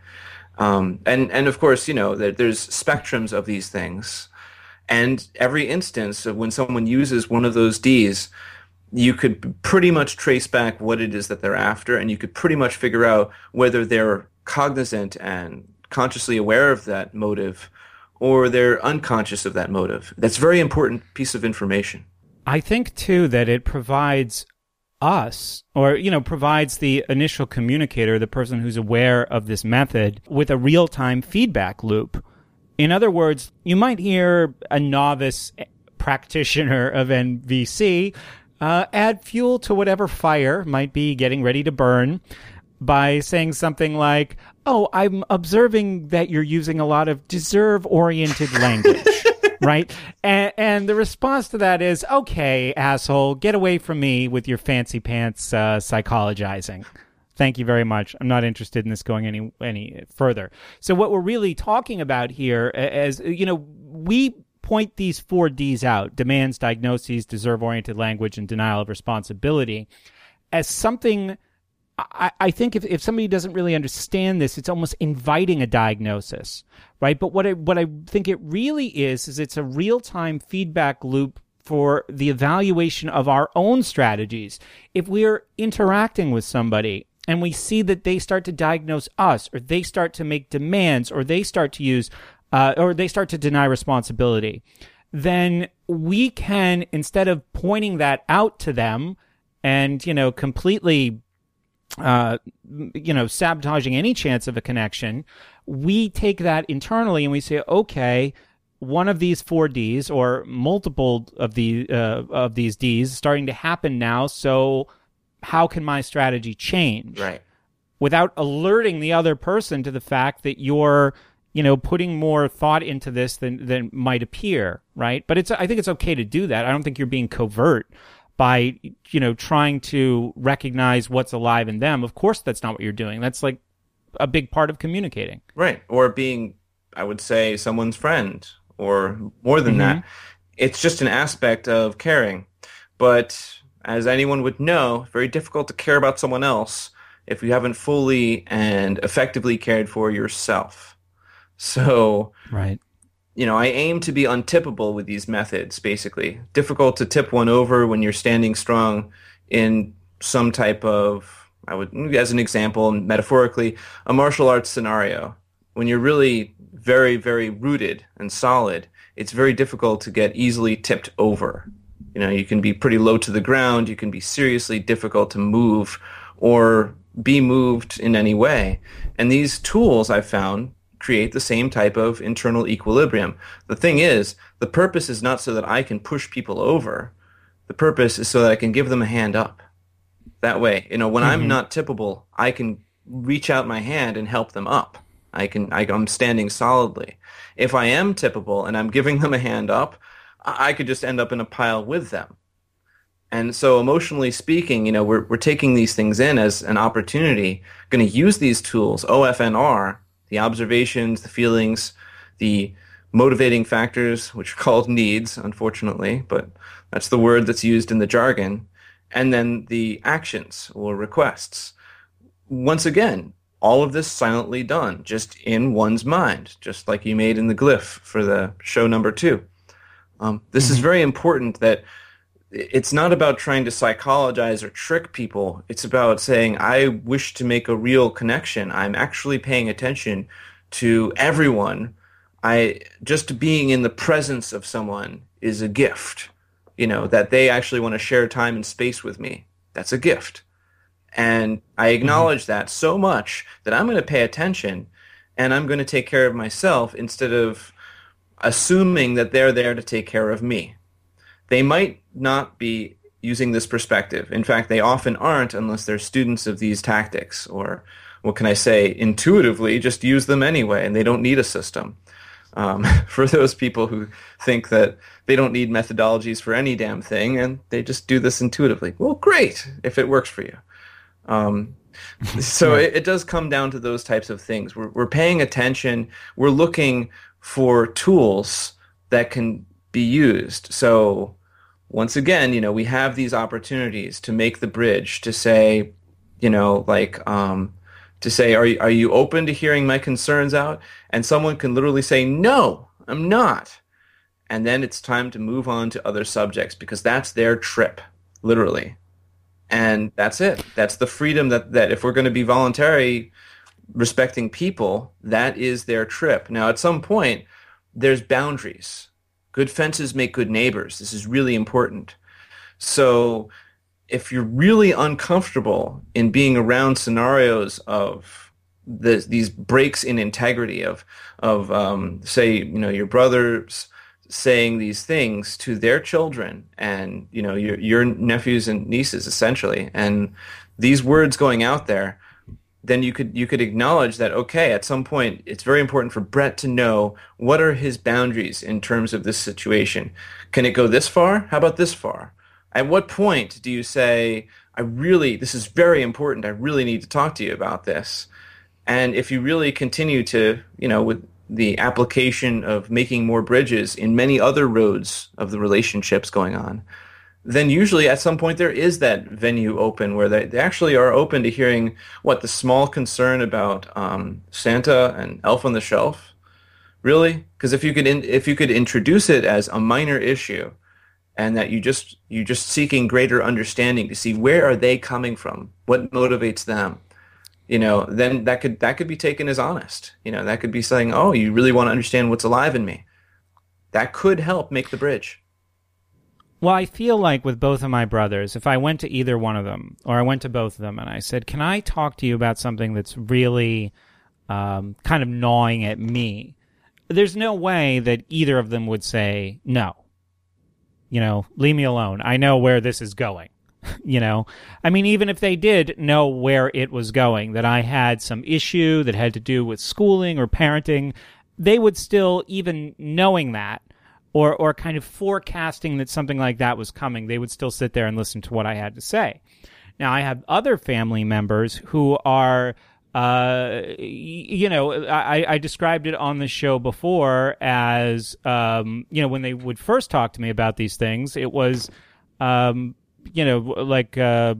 Um, and, and of course, you know, there, there's spectrums of these things. And every instance of when someone uses one of those Ds, you could pretty much trace back what it is that they're after, and you could pretty much figure out whether they're cognizant and consciously aware of that motive or they're unconscious of that motive. That's a very important piece of information. I think, too, that it provides us, or, you know, provides the initial communicator, the person who's aware of this method, with a real-time feedback loop. In other words, you might hear a novice practitioner of N V C uh, add fuel to whatever fire might be getting ready to burn by saying something like, oh, I'm observing that you're using a lot of deserve-oriented language. Right? And, and the response to that is, okay, asshole, get away from me with your fancy pants uh, psychologizing. Thank you very much. I'm not interested in this going any any further. So what we're really talking about here, as you know, we point these four Ds out: demands, diagnoses, deserve-oriented language, and denial of responsibility, as something. I, I think if, if somebody doesn't really understand this, it's almost inviting a diagnosis, right? But what I what I think it really is is it's a real-time feedback loop for the evaluation of our own strategies. If we're interacting with somebody and we see that they start to diagnose us, or they start to make demands, or they start to use, uh, or they start to deny responsibility, then we can, instead of pointing that out to them and, you know, completely uh, you know, sabotaging any chance of a connection, we take that internally and we say, okay, one of these four Ds or multiple of the uh, of these Ds is starting to happen now. So how can my strategy change? Right. Without alerting the other person to the fact that you're, you know, putting more thought into this than than might appear. Right. But it's I think it's okay to do that. I don't think you're being covert by, you know, trying to recognize what's alive in them. Of course, that's not what you're doing. That's like a big part of communicating. Right. Or being, I would say, someone's friend, or more than Mm-hmm. that. It's just an aspect of caring. But as anyone would know, very difficult to care about someone else if you haven't fully and effectively cared for yourself. So, Right. you know, I aim to be untippable with these methods, basically. Difficult to tip one over when you're standing strong in some type of, I would, as an example, metaphorically, a martial arts scenario. When you're really very, very rooted and solid, it's very difficult to get easily tipped over. You know, you can be pretty low to the ground, you can be seriously difficult to move or be moved in any way. And these tools, I've found, create the same type of internal equilibrium. The thing is, the purpose is not so that I can push people over. The purpose is so that I can give them a hand up. That way, you know, when mm-hmm. I'm not tippable, I can reach out my hand and help them up. I can, I, I'm standing solidly. If I am tippable and I'm giving them a hand up, I could just end up in a pile with them. And so emotionally speaking, you know, we're we're taking these things in as an opportunity, going to use these tools, O F N R, the observations, the feelings, the motivating factors, which are called needs, unfortunately, but that's the word that's used in the jargon, and then the actions or requests. Once again, all of this silently done, just in one's mind, just like you made in the glyph for the show number two. Um, this mm-hmm. is very important, that it's not about trying to psychologize or trick people. It's about saying, I wish to make a real connection. I'm actually paying attention to everyone. I just being in the presence of someone is a gift. You know, that they actually want to share time and space with me. That's a gift. And I acknowledge mm-hmm. that so much that I'm going to pay attention and I'm going to take care of myself instead of assuming that they're there to take care of me. They might not be using this perspective. In fact, they often aren't unless they're students of these tactics, or, what can I say, intuitively just use them anyway, and they don't need a system. Um, for those people who think that they don't need methodologies for any damn thing, and they just do this intuitively. Well, great, if it works for you. Um, so yeah. it, it does come down to those types of things. We're, we're paying attention. We're looking for tools that can be used. So once again, you know, we have these opportunities to make the bridge, to say, you know, like, um, to say, are you, are you open to hearing my concerns out? And someone can literally say, no, I'm not. And then it's time to move on to other subjects, because that's their trip, literally. And that's it. That's the freedom that, that if we're going to be voluntary, respecting people, that is their trip. Now, at some point, there's boundaries. Good fences make good neighbors. This is really important. So if you're really uncomfortable in being around scenarios of the, these breaks in integrity of, of um, say, you know, your brothers saying these things to their children and, you know, your, your nephews and nieces, essentially, and these words going out there, then you could you could acknowledge that, okay, at some point, it's very important for Brett to know what are his boundaries in terms of this situation. Can it go this far? How about this far? At what point do you say, I really, this is very important, I really need to talk to you about this? And if you really continue to, you know, with the application of making more bridges in many other roads of the relationships going on, then usually at some point there is that venue open where they, they actually are open to hearing what the small concern about um, Santa and Elf on the Shelf. Really? Because if you could in, if you could introduce it as a minor issue, and that you just you just seeking greater understanding to see where are they coming from, what motivates them, you know, then that could that could be taken as honest. You know, that could be saying, oh, you really want to understand what's alive in me. That could help make the bridge. Well, I feel like with both of my brothers, if I went to either one of them, or I went to both of them and I said, can I talk to you about something that's really um, kind of gnawing at me? There's no way that either of them would say, no. You know, leave me alone. I know where this is going. You know, I mean, even if they did know where it was going, that I had some issue that had to do with schooling or parenting, they would still, even knowing that, or or kind of forecasting that something like that was coming, they would still sit there and listen to what I had to say. Now, I have other family members who are, uh, you know, I, I described it on the show before as, um, you know, when they would first talk to me about these things, it was, um, you know, like uh,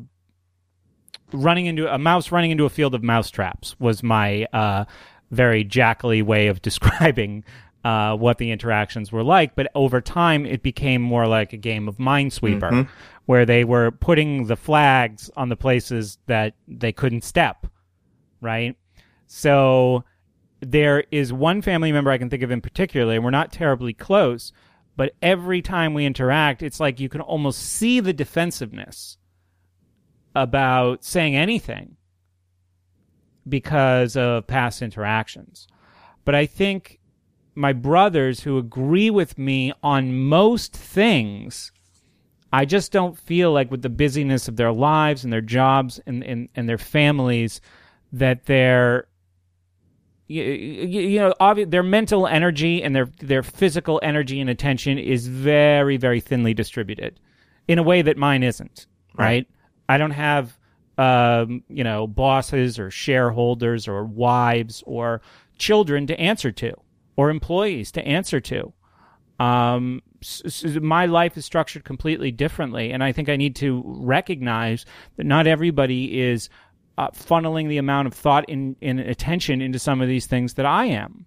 running into a mouse running into a field of mousetraps was my uh, very jackally way of describing Uh, what the interactions were like. But over time, it became more like a game of Minesweeper, mm-hmm. where they were putting the flags on the places that they couldn't step, right? So there is one family member I can think of in particular, and we're not terribly close, but every time we interact, it's like you can almost see the defensiveness about saying anything because of past interactions. But I think my brothers who agree with me on most things, I just don't feel like with the busyness of their lives and their jobs and, and, and their families that their, you, you know, obvi- their mental energy and their, their physical energy and attention is very, very thinly distributed in a way that mine isn't, right? right? I don't have, um, you know, bosses or shareholders or wives or children to answer to. or employees to answer to. Um, so my life is structured completely differently, and I think I need to recognize that not everybody is uh, funneling the amount of thought and in, in attention into some of these things that I am.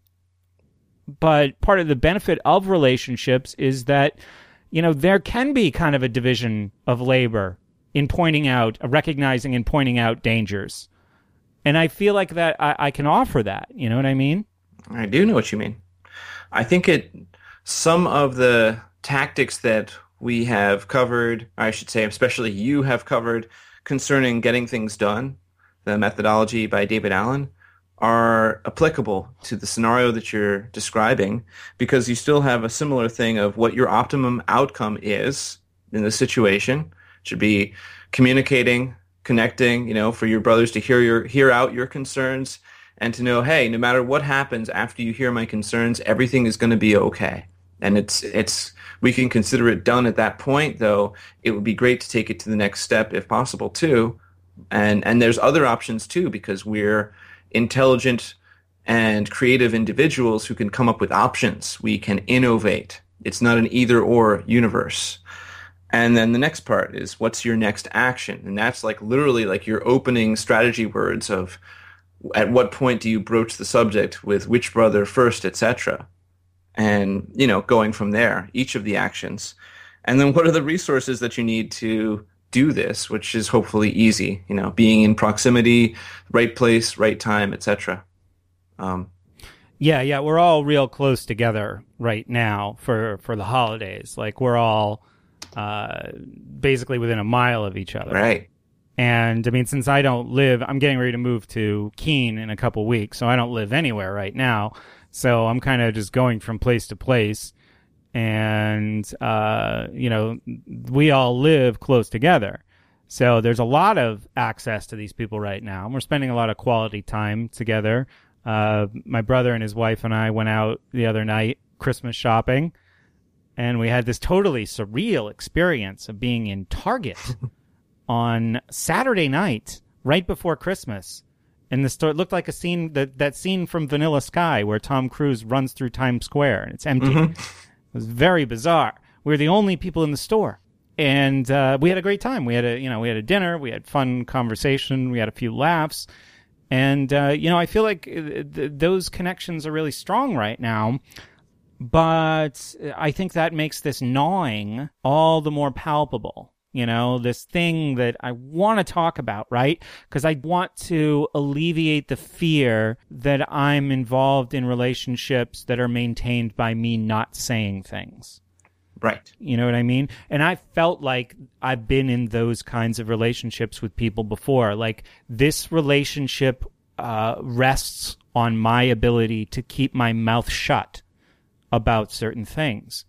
But part of the benefit of relationships is that, you know, there can be kind of a division of labor in pointing out, recognizing and pointing out dangers. And I feel like that I, I can offer that. You know what I mean? I do know what you mean. I think it, some of the tactics that we have covered, I should say, especially you have covered, concerning getting things done, the methodology by David Allen, are applicable to the scenario that you're describing, because you still have a similar thing of what your optimum outcome is in the situation. It should be communicating, connecting, you know, for your brothers to hear your hear out your concerns and to know, hey, no matter what happens after you hear my concerns, everything is going to be okay. And it's it's we can consider it done at that point, though it would be great to take it to the next step if possible too. And and there's other options too, because we're intelligent and creative individuals who can come up with options. We can innovate. It's not an either-or universe. And then the next part is, what's your next action? And that's like literally like your opening strategy words of at what point do you broach the subject with which brother first, et cetera. And, you know, going from there, each of the actions. And then what are the resources that you need to do this, which is hopefully easy, you know, being in proximity, right place, right time, et cetera. Um, yeah, yeah, we're all real close together right now for, for the holidays. Like we're all uh, basically within a mile of each other. Right. And I mean, since I don't live, I'm getting ready to move to Keene in a couple weeks, so I don't live anywhere right now. So I'm kind of just going from place to place. And, uh, you know, we all live close together. So there's a lot of access to these people right now. And we're spending a lot of quality time together. Uh, my brother and his wife and I went out the other night Christmas shopping. And we had this totally surreal experience of being in Target on Saturday night, right before Christmas. And the store, it looked like a scene, that, that scene from Vanilla Sky where Tom Cruise runs through Times Square and it's empty. Mm-hmm. It was very bizarre. We were the only people in the store, and uh, we had a great time. We had a, you know, we had a dinner, we had fun conversation, we had a few laughs, and uh, you know, I feel like th- those connections are really strong right now. But I think that makes this gnawing all the more palpable. You know, this thing that I want to talk about, right? Because I want to alleviate the fear that I'm involved in relationships that are maintained by me not saying things. Right. You know what I mean? And I felt like I've been in those kinds of relationships with people before. Like, this relationship uh, rests on my ability to keep my mouth shut about certain things.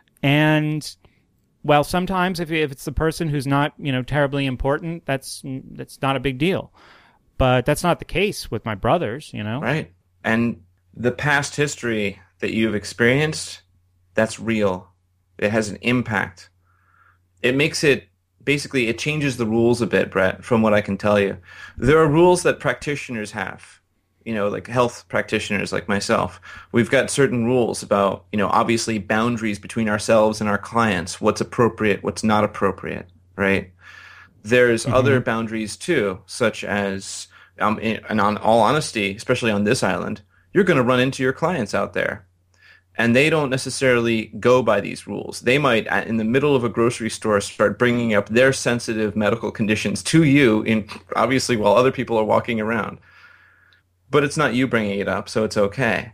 And well, sometimes if if it's the person who's not, you know, terribly important, that's that's not a big deal. But that's not the case with my brothers, you know? Right. And the past history that you've experienced, that's real. It has an impact. It makes it, basically, it changes the rules a bit, Brett, from what I can tell you. There are rules that practitioners have. You know, like health practitioners like myself, we've got certain rules about, you know, obviously boundaries between ourselves and our clients, what's appropriate, what's not appropriate, right? There's mm-hmm. other boundaries too, such as, um, in, and on all honesty, especially on this island, you're going to run into your clients out there. And they don't necessarily go by these rules. They might, in the middle of a grocery store, start bringing up their sensitive medical conditions to you, in obviously while other people are walking around. But it's not you bringing it up, so it's okay.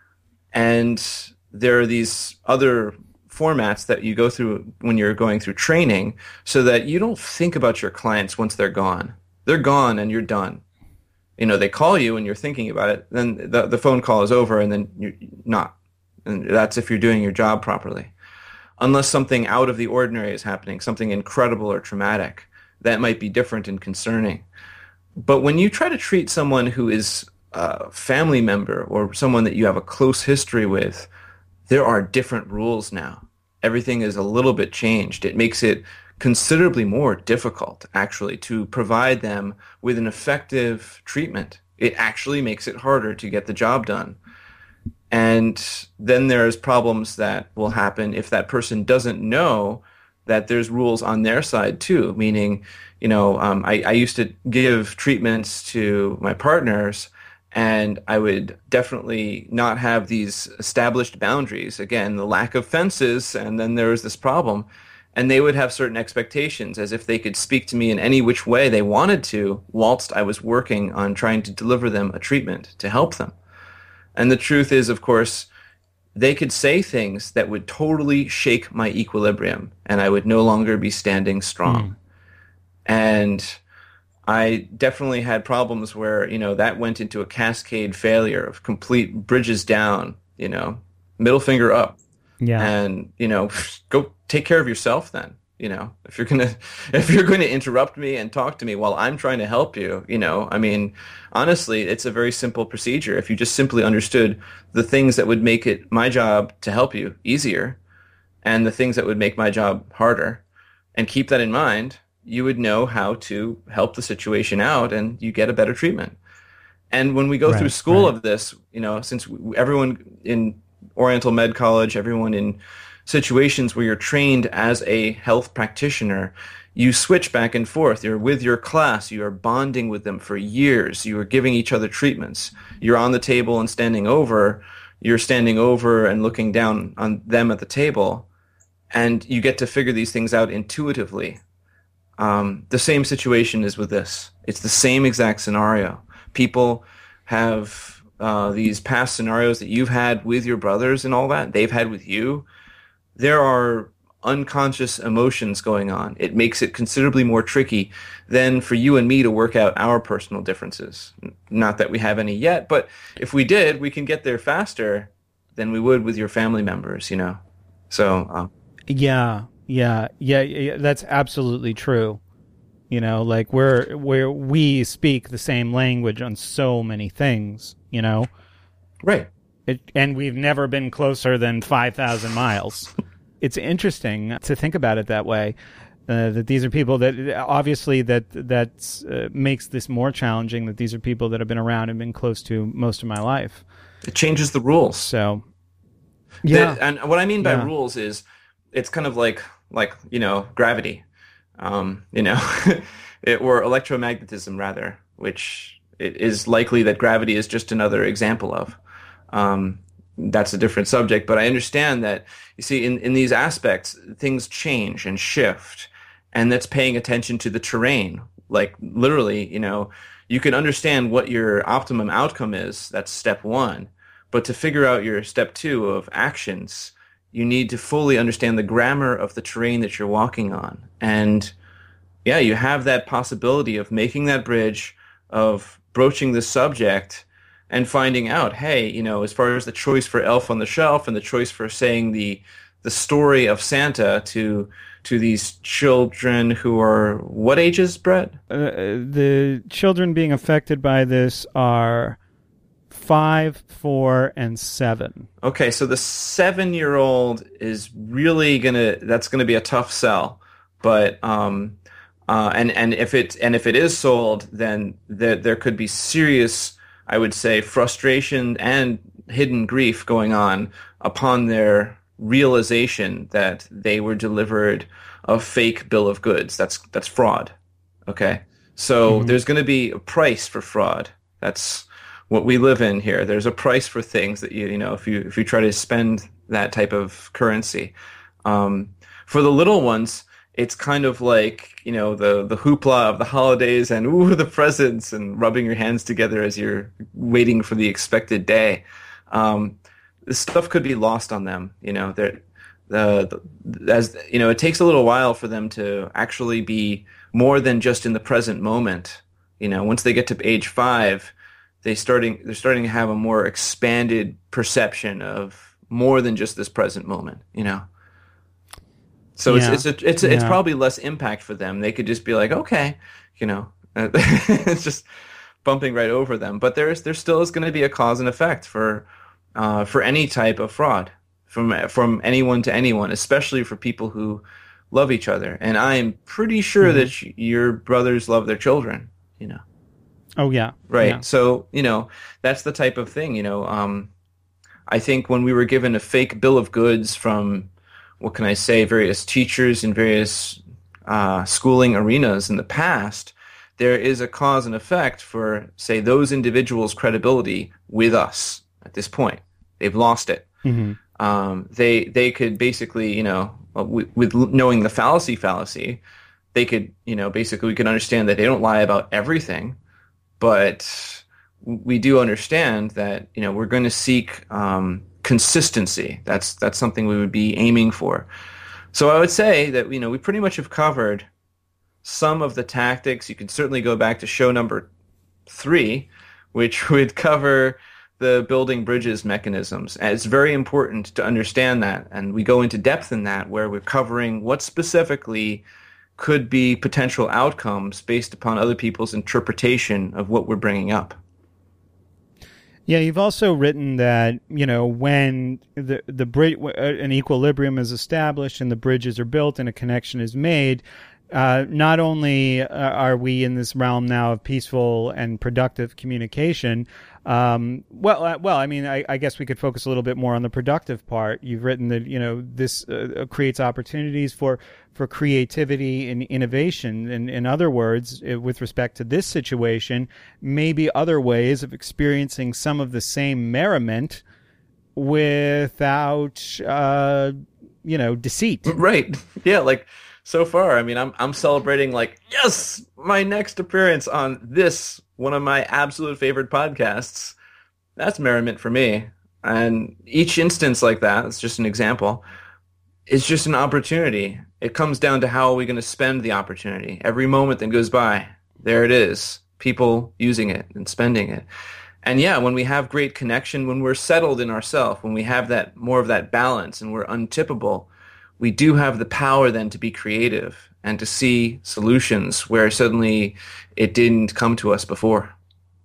And there are these other formats that you go through when you're going through training so that you don't think about your clients once they're gone. They're gone and you're done. You know, they call you and you're thinking about it, then the, the phone call is over and then you're not. And that's if you're doing your job properly. Unless something out of the ordinary is happening, something incredible or traumatic, that might be different and concerning. But when you try to treat someone who is a family member or someone that you have a close history with, there are different rules now. Everything is a little bit changed. It makes it considerably more difficult, actually, to provide them with an effective treatment. It actually makes it harder to get the job done. And then there's problems that will happen if that person doesn't know that there's rules on their side too. Meaning, you know, um, I, I used to give treatments to my partners, and I would definitely not have these established boundaries. Again, the lack of fences, and then there was this problem. And they would have certain expectations, as if they could speak to me in any which way they wanted to, whilst I was working on trying to deliver them a treatment to help them. And the truth is, of course, they could say things that would totally shake my equilibrium, and I would no longer be standing strong. Mm. And I definitely had problems where, you know, that went into a cascade failure of complete bridges down, you know, middle finger up. Yeah. And, you know, go take care of yourself then. You know, if you're gonna if you're going to interrupt me and talk to me while I'm trying to help you, you know, I mean, honestly, it's a very simple procedure. If you just simply understood the things that would make it my job to help you easier, and the things that would make my job harder, and keep that in mind, you would know how to help the situation out, and you get a better treatment. And when we go right, through school right. of this, you know, since everyone in Oriental Med College, everyone in situations where you're trained as a health practitioner, you switch back and forth. You're with your class. You are bonding with them for years. You are giving each other treatments. You're on the table and standing over. You're standing over and looking down on them at the table. And you get to figure these things out intuitively. Um, the same situation is with this. It's the same exact scenario. People have uh, these past scenarios that you've had with your brothers and all that. They've had with you. There are unconscious emotions going on. It makes it considerably more tricky than for you and me to work out our personal differences. Not that we have any yet, but if we did, we can get there faster than we would with your family members, you know? So, um, yeah, yeah, yeah, yeah, that's absolutely true. You know, like we're, we're, we speak the same language on so many things, you know? Right. It, and we've never been closer than five thousand miles. It's interesting to think about it that way, uh, that these are people that obviously that that uh, makes this more challenging, that these are people that have been around and been close to most of my life. It changes the rules. So, yeah. The, and what I mean by yeah. rules is it's kind of like, like you know, gravity, um, you know, it, or electromagnetism, rather, which it is likely that gravity is just another example of. Um, that's a different subject, but I understand that, you see, in, in these aspects, things change and shift, and that's paying attention to the terrain. Like, literally, you know, you can understand what your optimum outcome is, that's step one, but to figure out your step two of actions, you need to fully understand the grammar of the terrain that you're walking on. And, yeah, you have that possibility of making that bridge, of broaching the subject, and finding out, hey, you know, as far as the choice for Elf on the Shelf and the choice for saying the the story of Santa to to these children who are what ages, Brett? Uh, the children being affected by this are five, four, and seven. Okay, so the seven-year-old is really gonna that's gonna be a tough sell, but um, uh, and and if it and if it is sold, then there there could be serious, I would say, frustration and hidden grief going on upon their realization that they were delivered a fake bill of goods. That's that's fraud. Okay, so mm-hmm. there's going to be a price for fraud. That's what we live in here. There's a price for things that you you know if you if you try to spend that type of currency. Um, for the little ones, it's kind of like, you know, the, the hoopla of the holidays and, ooh, the presents and rubbing your hands together as you're waiting for the expected day. Um, this stuff could be lost on them. You know, they're, the, the, as you know, it takes a little while for them to actually be more than just in the present moment. You know, once they get to age five, they starting, they're starting to have a more expanded perception of more than just this present moment, you know. So yeah. it's it's a, it's yeah. it's probably less impact for them. They could just be like, okay, you know, it's just bumping right over them. But there's there still is going to be a cause and effect for uh, for any type of fraud from from anyone to anyone, especially for people who love each other. And I am pretty sure mm-hmm. that sh- your brothers love their children. You know. Oh yeah. Right. Yeah. So you know that's the type of thing. You know. Um, I think when we were given a fake bill of goods from, what can I say, various teachers in various uh, schooling arenas in the past, there is a cause and effect for, say, those individuals' credibility with us at this point. They've lost it. Mm-hmm. Um, they they could basically, you know, with, with knowing the fallacy fallacy, they could, you know, basically we could understand that they don't lie about everything, but we do understand that, you know, we're going to seek um, consistency. That's that's something we would be aiming for. So I would say that, you know, we pretty much have covered some of the tactics. You can certainly go back to show number three, which would cover the building bridges mechanisms. And it's very important to understand that. And we go into depth in that, where we're covering what specifically could be potential outcomes based upon other people's interpretation of what we're bringing up. Yeah, you've also written that, you know, when the the bridge, an equilibrium is established and the bridges are built and a connection is made, uh, not only are we in this realm now of peaceful and productive communication, um, well, uh, well, I mean, I, I guess we could focus a little bit more on the productive part. You've written that, you know, this uh, creates opportunities for, for creativity and innovation. And in other words, with respect to this situation, maybe other ways of experiencing some of the same merriment without, uh, you know, deceit. Right. Yeah. Like so far, I mean, I'm, I'm celebrating like, yes, my next appearance on this, one of my absolute favorite podcasts. That's merriment for me. And each instance like that, it's just an example, is just an opportunity. It comes down to how are we going to spend the opportunity. Every moment that goes by, there it is, people using it and spending it. And yeah, when we have great connection, when we're settled in ourselves, when we have that more of that balance and we're untippable, we do have the power then to be creative and to see solutions where suddenly it didn't come to us before.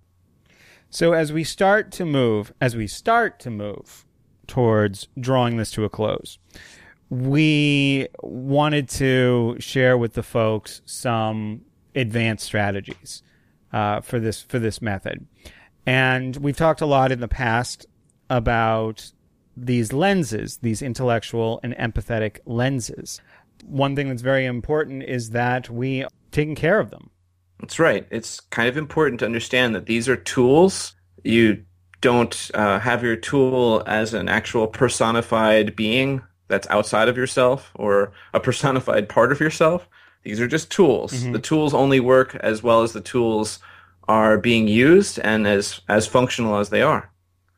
So as we start to move, as we start to move towards drawing this to a close, we wanted to share with the folks some advanced strategies uh, for this for this method. And we've talked a lot in the past about these lenses, these intellectual and empathetic lenses. One thing that's very important is that we are taking care of them. That's right. It's kind of important to understand that these are tools. You don't uh, have your tool as an actual personified being that's outside of yourself or a personified part of yourself. These are just tools. Mm-hmm. The tools only work as well as the tools are being used and as, as functional as they are.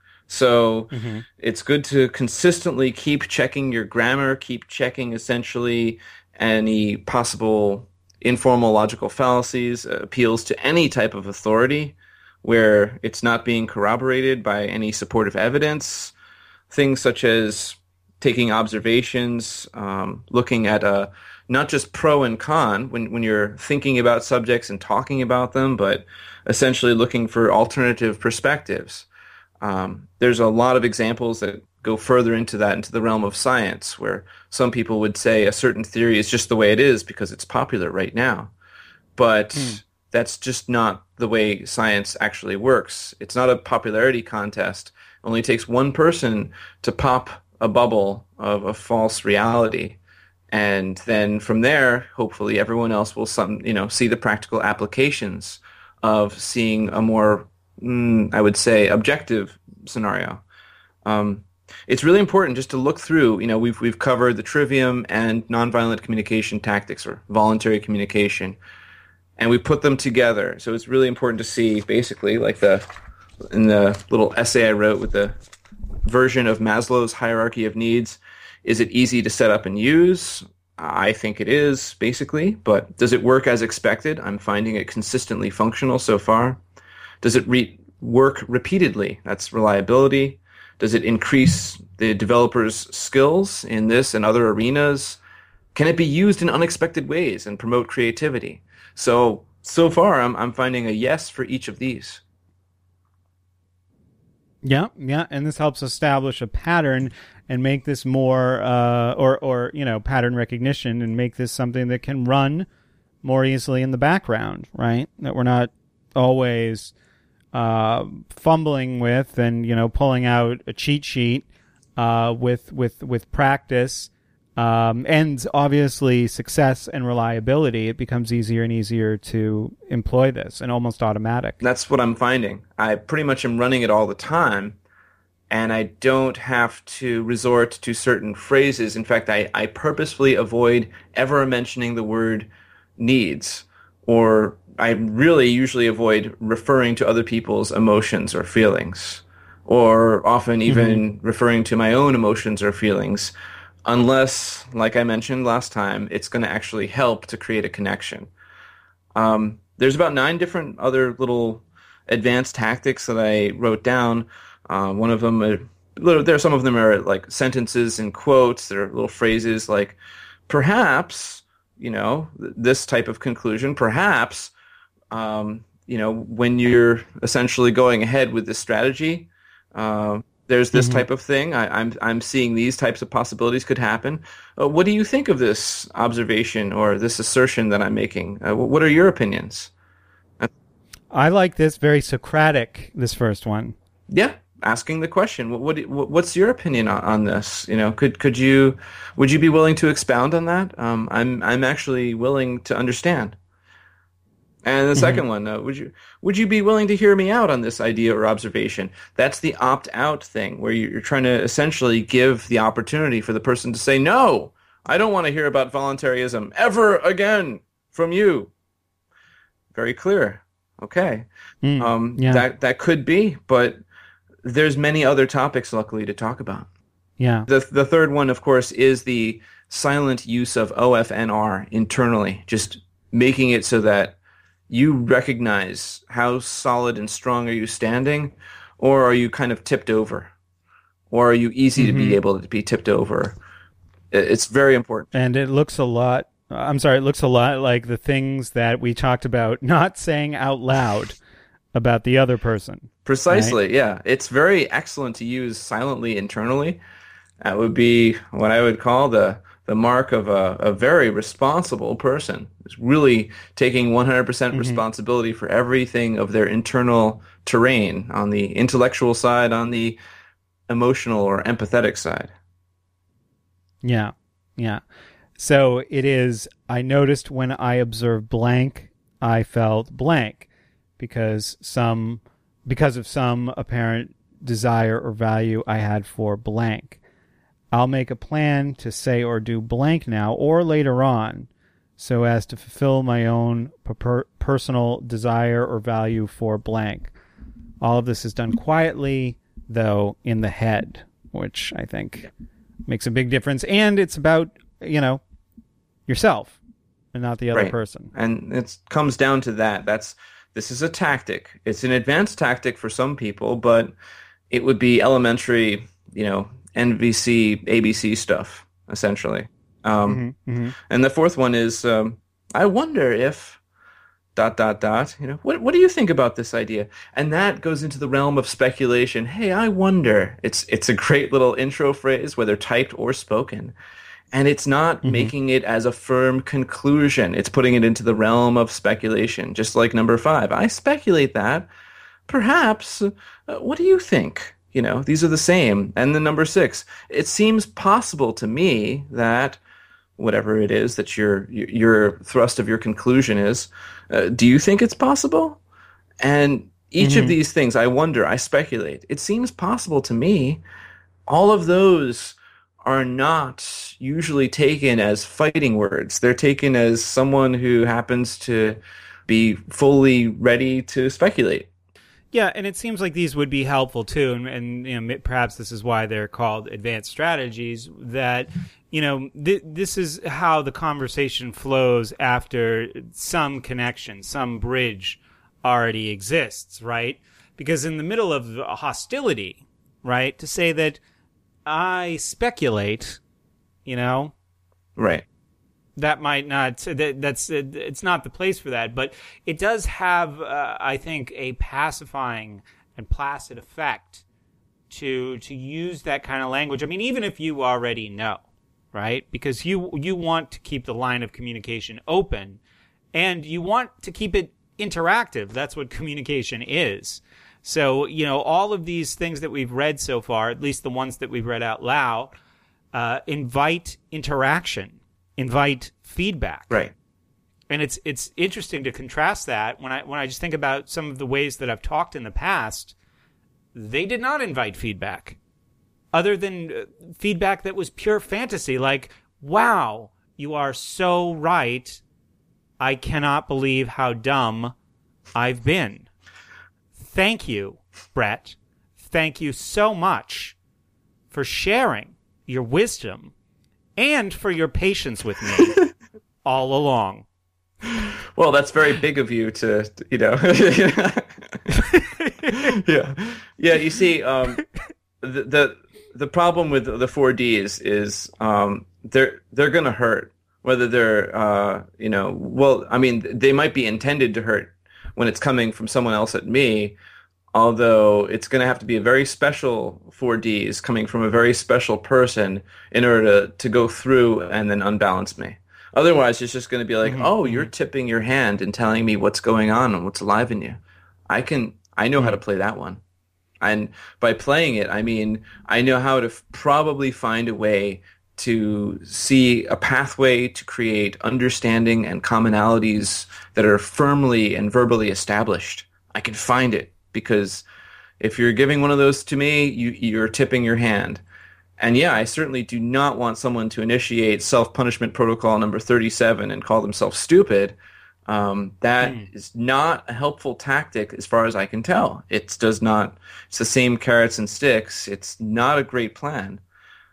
So mm-hmm. It's good to consistently keep checking your grammar, keep checking essentially any possible informal logical fallacies, uh, appeals to any type of authority where it's not being corroborated by any supportive evidence, things such as taking observations, um, looking at a, not just pro and con when, when you're thinking about subjects and talking about them, but essentially looking for alternative perspectives. Um, there's a lot of examples that go further into that, into the realm of science, where some people would say a certain theory is just the way it is because it's popular right now. But mm. that's just not the way science actually works. It's not a popularity contest. It only takes one person to pop a bubble of a false reality. And then from there, hopefully everyone else will some, you know, see the practical applications of seeing a more, mm, I would say, objective scenario. Um, it's really important just to look through, you know, we've we've covered the trivium and nonviolent communication tactics or voluntary communication, and we put them together. So it's really important to see basically like the, in the little essay I wrote with the version of Maslow's hierarchy of needs, is it easy to set up and use? I think it is, basically, but does it work as expected? I'm finding it consistently functional so far. Does it re- work repeatedly? That's reliability. Does it increase the developer's skills in this and other arenas? Can it be used in unexpected ways and promote creativity? So, so far, I'm I'm finding a yes for each of these. Yeah, yeah, and this helps establish a pattern and make this more, uh, or, or you know, pattern recognition and make this something that can run more easily in the background, right? That we're not always uh, fumbling with and, you know, pulling out a cheat sheet uh, with with with practice um, and obviously success and reliability, it becomes easier and easier to employ this and almost automatic. That's what I'm finding. I pretty much am running it all the time, and I don't have to resort to certain phrases. In fact, I, I purposefully avoid ever mentioning the word needs, or I really usually avoid referring to other people's emotions or feelings, or often even mm-hmm. referring to my own emotions or feelings, unless, like I mentioned last time, it's going to actually help to create a connection. Um, there's about nine different other little advanced tactics that I wrote down. Uh, one of them, are, there some of them are like sentences and quotes. There are little phrases like, perhaps, you know, this type of conclusion, perhaps, um, you know, when you're essentially going ahead with this strategy, uh, there's this mm-hmm. type of thing. I, I'm I'm seeing these types of possibilities could happen. Uh, what do you think of this observation or this assertion that I'm making? Uh, what are your opinions? I like this, very Socratic, this first one. Yeah, asking the question. What, what what's your opinion on, on this? You know, could could you would you be willing to expound on that? Um, I'm I'm actually willing to understand. And the mm-hmm. second one, uh, would you would you be willing to hear me out on this idea or observation? That's the opt-out thing, where you're trying to essentially give the opportunity for the person to say, no, I don't want to hear about voluntarism ever again from you. Very clear. Okay. Mm, um, yeah. That that could be, but there's many other topics, luckily, to talk about. Yeah. The the third one, of course, is the silent use of O F N R internally, just making it so that you recognize how solid and strong are you standing, or are you kind of tipped over, or are you easy mm-hmm. to be able to be tipped over? It's very important. And it looks a lot, I'm sorry, it looks a lot like the things that we talked about not saying out loud about the other person. Precisely, right? Yeah. It's very excellent to use silently internally. That would be what I would call the the mark of a, a very responsible person. It's really taking one hundred percent mm-hmm. responsibility for everything of their internal terrain, on the intellectual side, on the emotional or empathetic side. Yeah, yeah. So it is, I noticed when I observed blank, I felt blank because some because of some apparent desire or value I had for blank. I'll make a plan to say or do blank now or later on so as to fulfill my own per- personal desire or value for blank. All of this is done quietly, though, in the head, which I think makes a big difference. And it's about, you know, yourself and not the other right. person. And it comes down to that. That's this is a tactic. It's an advanced tactic for some people, but it would be elementary, you know, N V C, A B C stuff, essentially. Um, mm-hmm, mm-hmm. And the fourth one is, um, I wonder if, dot, dot, dot, you know, what what do you think about this idea? And that goes into the realm of speculation. Hey, I wonder. It's it's a great little intro phrase, whether typed or spoken. And it's not mm-hmm. making it as a firm conclusion. It's putting it into the realm of speculation, just like number five. I speculate that. Perhaps, uh, what do you think? You know, these are the same. And then number six, it seems possible to me that whatever it is that your your thrust of your conclusion is, uh, do you think it's possible? And each mm-hmm. of these things, I wonder, I speculate. It seems possible to me. All of those are not usually taken as fighting words. They're taken as someone who happens to be fully ready to speculate. Yeah, and it seems like these would be helpful too, and, and you know, perhaps this is why they're called advanced strategies, that, you know, th- this is how the conversation flows after some connection, some bridge already exists, right? Because in the middle of a hostility, right, to say that I speculate, you know, right. That might not, that, that's, it's not the place for that, but it does have, uh, I think, a pacifying and placid effect to, to use that kind of language. I mean, even if you already know, right? Because you, you want to keep the line of communication open, and you want to keep it interactive. That's what communication is. So, you know, all of these things that we've read so far, at least the ones that we've read out loud, uh, invite interaction, invite feedback. Right. And it's it's interesting to contrast that when I when I just think about some of the ways that I've talked in the past, they did not invite feedback, other than uh, feedback that was pure fantasy, like, wow, you are so right. I cannot believe how dumb I've been. Thank you, Brett. Thank you so much for sharing your wisdom and for your patience with me all along. Well, that's very big of you to, to you know. yeah, yeah. You see, um, the, the the problem with the four Ds is um, they're they're going to hurt, whether they're uh, you know. Well, I mean, they might be intended to hurt when it's coming from someone else at me. Although it's going to have to be a very special four Ds coming from a very special person in order to, to go through and then unbalance me. Otherwise, it's just going to be like, mm-hmm. oh, you're tipping your hand and telling me what's going on and what's alive in you. I can, I know mm-hmm. how to play that one. And by playing it, I mean, I know how to f- probably find a way to see a pathway to create understanding and commonalities that are firmly and verbally established. I can find it, because if you're giving one of those to me, you, you're tipping your hand. And yeah, I certainly do not want someone to initiate self-punishment protocol number thirty-seven and call themselves stupid. Um, that mm. is not a helpful tactic as far as I can tell. It does not, it's the same carrots and sticks. It's not a great plan.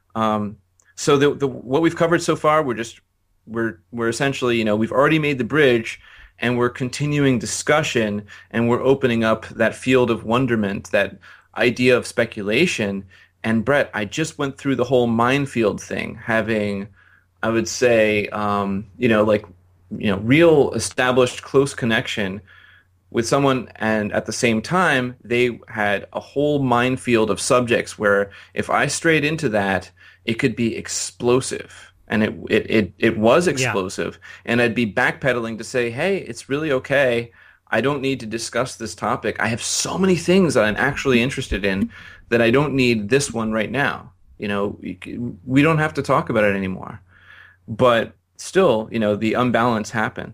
Um, so the, the, what we've covered so far, we're just, we're, we're essentially, you know, we've already made the bridge, and we're continuing discussion, and we're opening up that field of wonderment, that idea of speculation. And Brett, I just went through the whole minefield thing, having, I would say, um, you know, like, you know, real established close connection with someone, and at the same time, they had a whole minefield of subjects where if I strayed into that, it could be explosive. And it it it, it was explosive. Yeah. And I'd be backpedaling to say, hey, it's really okay. I don't need to discuss this topic. I have so many things that I'm actually interested in that I don't need this one right now. You know, we don't have to talk about it anymore. But still, you know, the unbalance happened.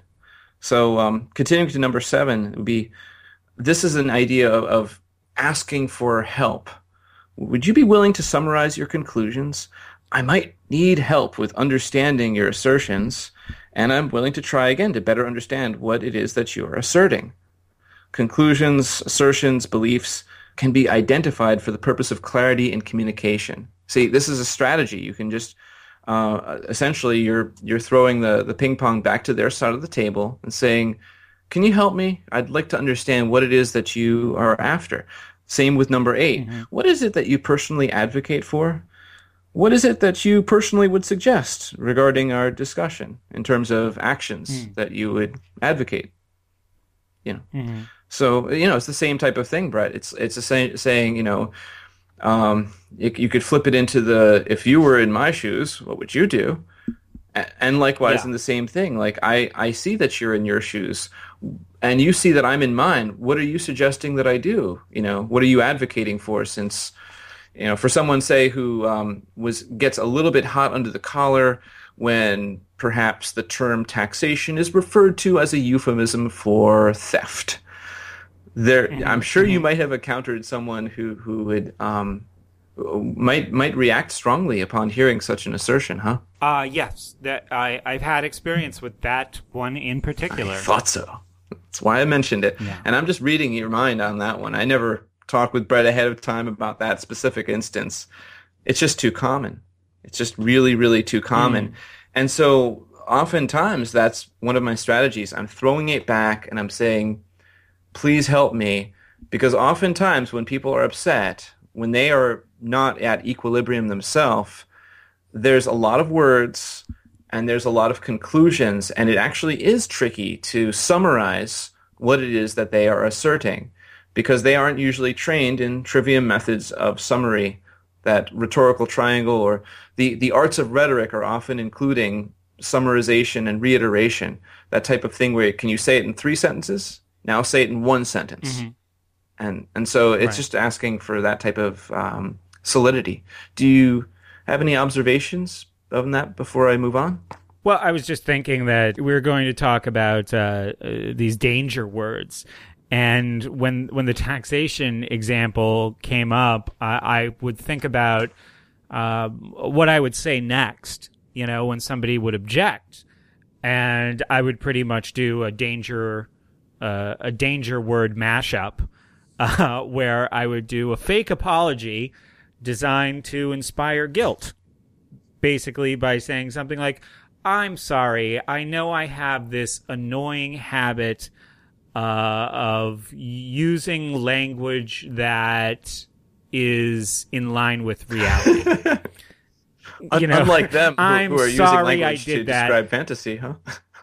So um, continuing to number seven would be, this is an idea of, of asking for help. Would you be willing to summarize your conclusions? I might need help with understanding your assertions, and I'm willing to try again to better understand what it is that you're asserting. Conclusions, assertions, beliefs can be identified for the purpose of clarity and communication. See, this is a strategy. You can just, uh, essentially, you're you're throwing the, the ping pong back to their side of the table and saying, can you help me? I'd like to understand what it is that you are after. Same with number eight. Mm-hmm. What is it that you personally advocate for? What is it that you personally would suggest regarding our discussion in terms of actions mm. that you would advocate? You know, mm-hmm. So you know it's the same type of thing, Brett. It's it's the same saying. You know, um, you, you could flip it into the, if you were in my shoes, what would you do? And likewise, yeah. in the same thing. Like I I see that you're in your shoes, and you see that I'm in mine. What are you suggesting that I do? You know, what are you advocating for? Since You know, for someone, say, who um, was gets a little bit hot under the collar when perhaps the term taxation is referred to as a euphemism for theft, there, mm-hmm. I'm sure you might have encountered someone who who would um, might might react strongly upon hearing such an assertion, huh? Uh yes, that I I've had experience with that one in particular. I thought so. That's why I mentioned it, yeah. And I'm just reading your mind on that one. I never talk with Brett ahead of time about that specific instance. It's just too common. It's just really, really too common. Mm. And so oftentimes that's one of my strategies. I'm throwing it back and I'm saying, please help me. Because oftentimes when people are upset, when they are not at equilibrium themselves, there's a lot of words and there's a lot of conclusions, and it actually is tricky to summarize what it is that they are asserting, because they aren't usually trained in trivium methods of summary. That rhetorical triangle, or the, the arts of rhetoric, are often including summarization and reiteration, that type of thing where can you say it in three sentences? Now say it in one sentence. Mm-hmm. And and so it's Right. just asking for that type of um, solidity. Do you have any observations on that before I move on? Well, I was just thinking that we were going to talk about uh, uh, these danger words. And when when the taxation example came up, I, I would think about uh, what I would say next, you know, when somebody would object. And I would pretty much do a danger uh, a danger word mashup uh, where I would do a fake apology designed to inspire guilt, basically by saying something like, I'm sorry, I know I have this annoying habit uh, of using language that is in line with reality. You know, Unlike them, who, I'm who are using sorry language I did to that. describe fantasy, huh?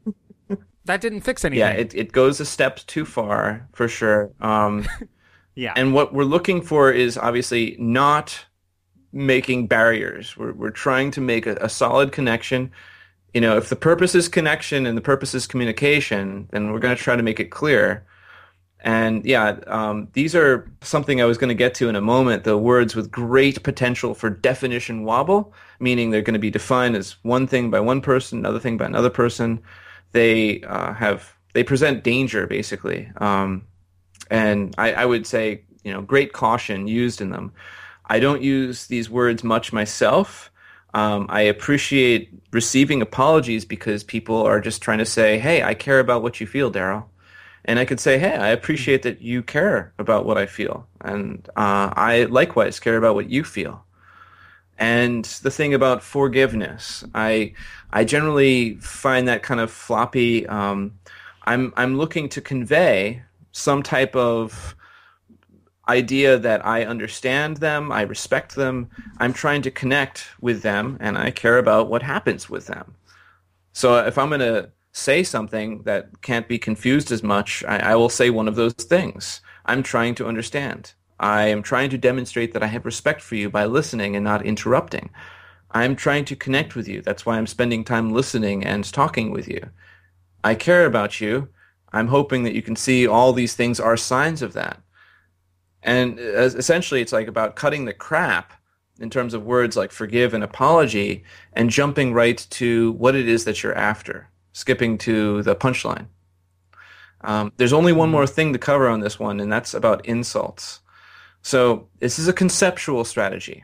That didn't fix anything. Yeah, it, it goes a step too far, for sure. Um, yeah. and what we're looking for is obviously not making barriers. We're, we're trying to make a, a solid connection. You know, if the purpose is connection and the purpose is communication, then we're going to try to make it clear. And yeah, um, these are something I was going to get to in a moment, the words with great potential for definition wobble, meaning they're going to be defined as one thing by one person, another thing by another person. They uh, have, they present danger, basically. Um, and I, I would say, you know, great caution used in them. I don't use these words much myself. Um, I appreciate receiving apologies because people are just trying to say, hey, I care about what you feel, Daryl. And I could say, hey, I appreciate that you care about what I feel. And uh, I likewise care about what you feel. And the thing about forgiveness, I I generally find that kind of floppy. Um, I'm I'm looking to convey some type of idea that I understand them, I respect them, I'm trying to connect with them, and I care about what happens with them. So if I'm going to say something that can't be confused as much, I, I will say one of those things. I'm trying to understand. I am trying to demonstrate that I have respect for you by listening and not interrupting. I'm trying to connect with you. That's why I'm spending time listening and talking with you. I care about you. I'm hoping that you can see all these things are signs of that. And essentially, it's like about cutting the crap in terms of words like forgive and apology and jumping right to what it is that you're after, skipping to the punchline. Um, there's only one more thing to cover on this one, and that's about insults. So this is a conceptual strategy.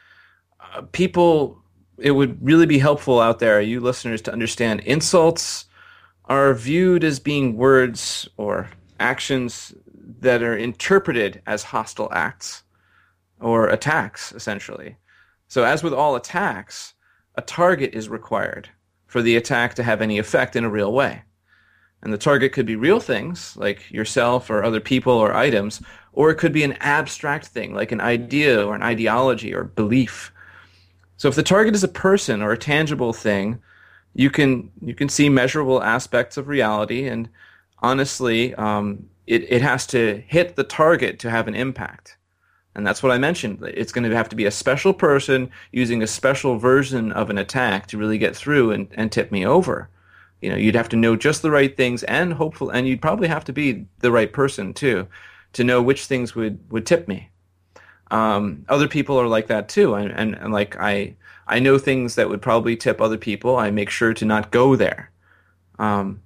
Uh, people, it would really be helpful out there, you listeners, to understand insults are viewed as being words or actions that are interpreted as hostile acts or attacks, essentially. So as with all attacks, a target is required for the attack to have any effect in a real way. And the target could be real things, like yourself or other people or items, or it could be an abstract thing, like an idea or an ideology or belief. So if the target is a person or a tangible thing, you can you can see measurable aspects of reality, and honestly, um, it, it has to hit the target to have an impact. And that's what I mentioned. It's going to have to be a special person using a special version of an attack to really get through and, and tip me over. You know, you'd have to know just the right things, and hopeful, and you'd probably have to be the right person too, to know which things would, would tip me. Um, other people are like that too, and, and, and like I I know things that would probably tip other people. I make sure to not go there. Um,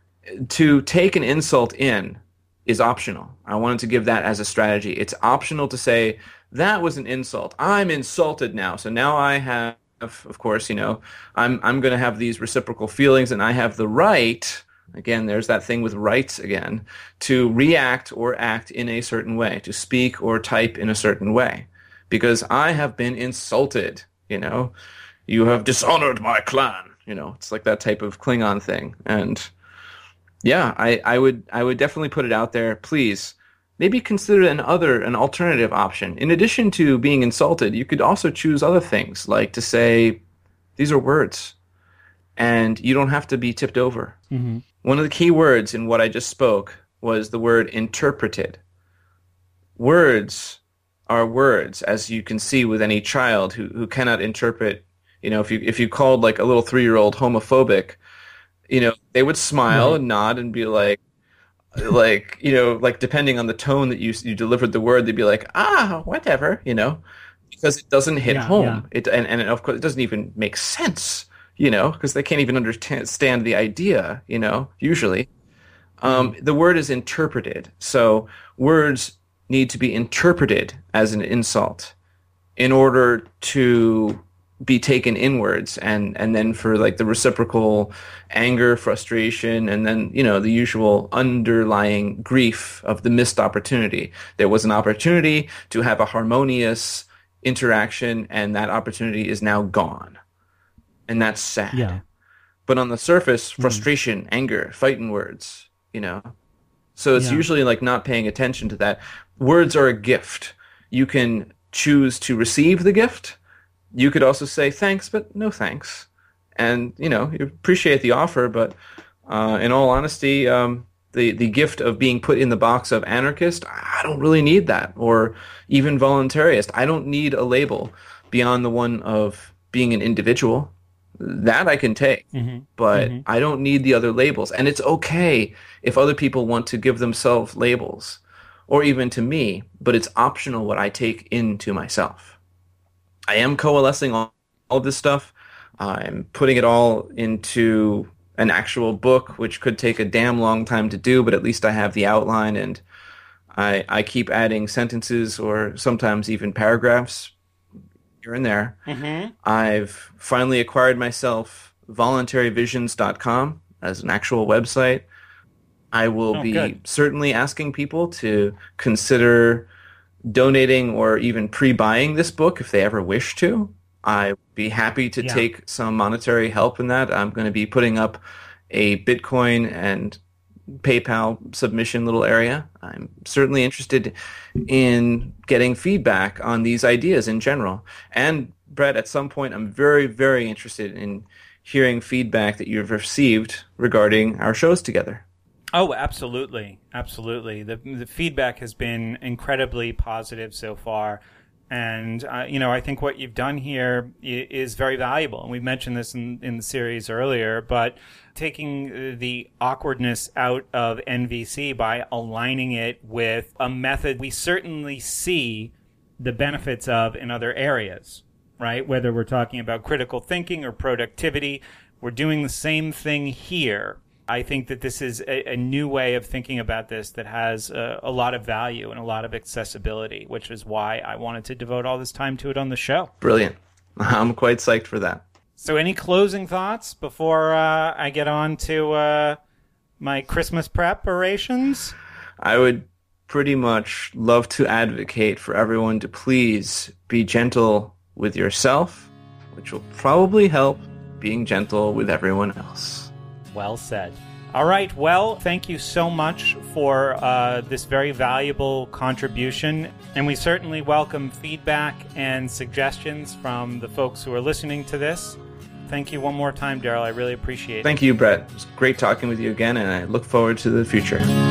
to take an insult in is optional. I wanted to give that as a strategy. It's optional to say that was an insult. I'm insulted now, so now I have. Of, of course, you know, I'm I'm going to have these reciprocal feelings, and I have the right, again, there's that thing with rights again, to react or act in a certain way, to speak or type in a certain way, because I have been insulted, you know. You have dishonored my clan, you know. It's like that type of Klingon thing. And yeah, I, I would I would definitely put it out there. Please, maybe consider an other, an alternative option. In addition to being insulted, you could also choose other things, like to say, these are words, and you don't have to be tipped over. Mm-hmm. One of the key words in what I just spoke was the word interpreted. Words are words, as you can see with any child who, who cannot interpret. You know, if you if you called like a little three-year-old homophobic, you know, they would smile right. and nod and be like, like, you know, like depending on the tone that you you delivered the word, they'd be like, ah, whatever, you know, because it doesn't hit Yeah, home. yeah. It and, and of course it doesn't even make sense, you know, because they can't even understand the idea, you know, usually. Um, the word is interpreted. So words need to be interpreted as an insult in order to be taken inwards, and, and then for like the reciprocal anger, frustration, and then, you know, the usual underlying grief of the missed opportunity. There was an opportunity to have a harmonious interaction, and that opportunity is now gone. And that's sad. Yeah. But on the surface, frustration, mm. anger, fighting words, you know. So it's Yeah. usually like not paying attention to that. Words are a gift. You can choose to receive the gift. You could also say thanks, but no thanks. And, you know, you appreciate the offer, but uh, in all honesty, um, the, the gift of being put in the box of anarchist, I don't really need that. Or even voluntarist. I don't need a label beyond the one of being an individual. That I can take, mm-hmm. but mm-hmm. I don't need the other labels. And it's okay if other people want to give themselves labels, or even to me, but it's optional what I take into myself. I am coalescing all, all of this stuff. I'm putting it all into an actual book, which could take a damn long time to do, but at least I have the outline, and I, I keep adding sentences or sometimes even paragraphs here and there. Mm-hmm. I've finally acquired myself voluntary visions dot com as an actual website. I will oh, be good. certainly asking people to consider donating or even pre-buying this book if they ever wish to. I'd be happy to yeah. take some monetary help in that. I'm going to be putting up a Bitcoin and PayPal submission little area. I'm certainly interested in getting feedback on these ideas in general. And Brett, at some point, I'm very, very interested in hearing feedback that you've received regarding our shows together. Oh, absolutely. Absolutely. The, the feedback has been incredibly positive so far. And, uh, you know, I think what you've done here is very valuable. And we've mentioned this in, in the series earlier, but taking the awkwardness out of N V C by aligning it with a method we certainly see the benefits of in other areas, right? Whether we're talking about critical thinking or productivity, we're doing the same thing here. I think that this is a, a new way of thinking about this that has a, a lot of value and a lot of accessibility, which is why I wanted to devote all this time to it on the show. Brilliant. I'm quite psyched for that. So any closing thoughts before uh, I get on to uh, my Christmas preparations? I would pretty much love to advocate for everyone to please be gentle with yourself, which will probably help being gentle with everyone else. Well said. All right. Well, thank you so much for uh, this very valuable contribution. And we certainly welcome feedback and suggestions from the folks who are listening to this. Thank you one more time, Daryl. I really appreciate it. Thank you, Brett. It was great talking with you again, and I look forward to the future.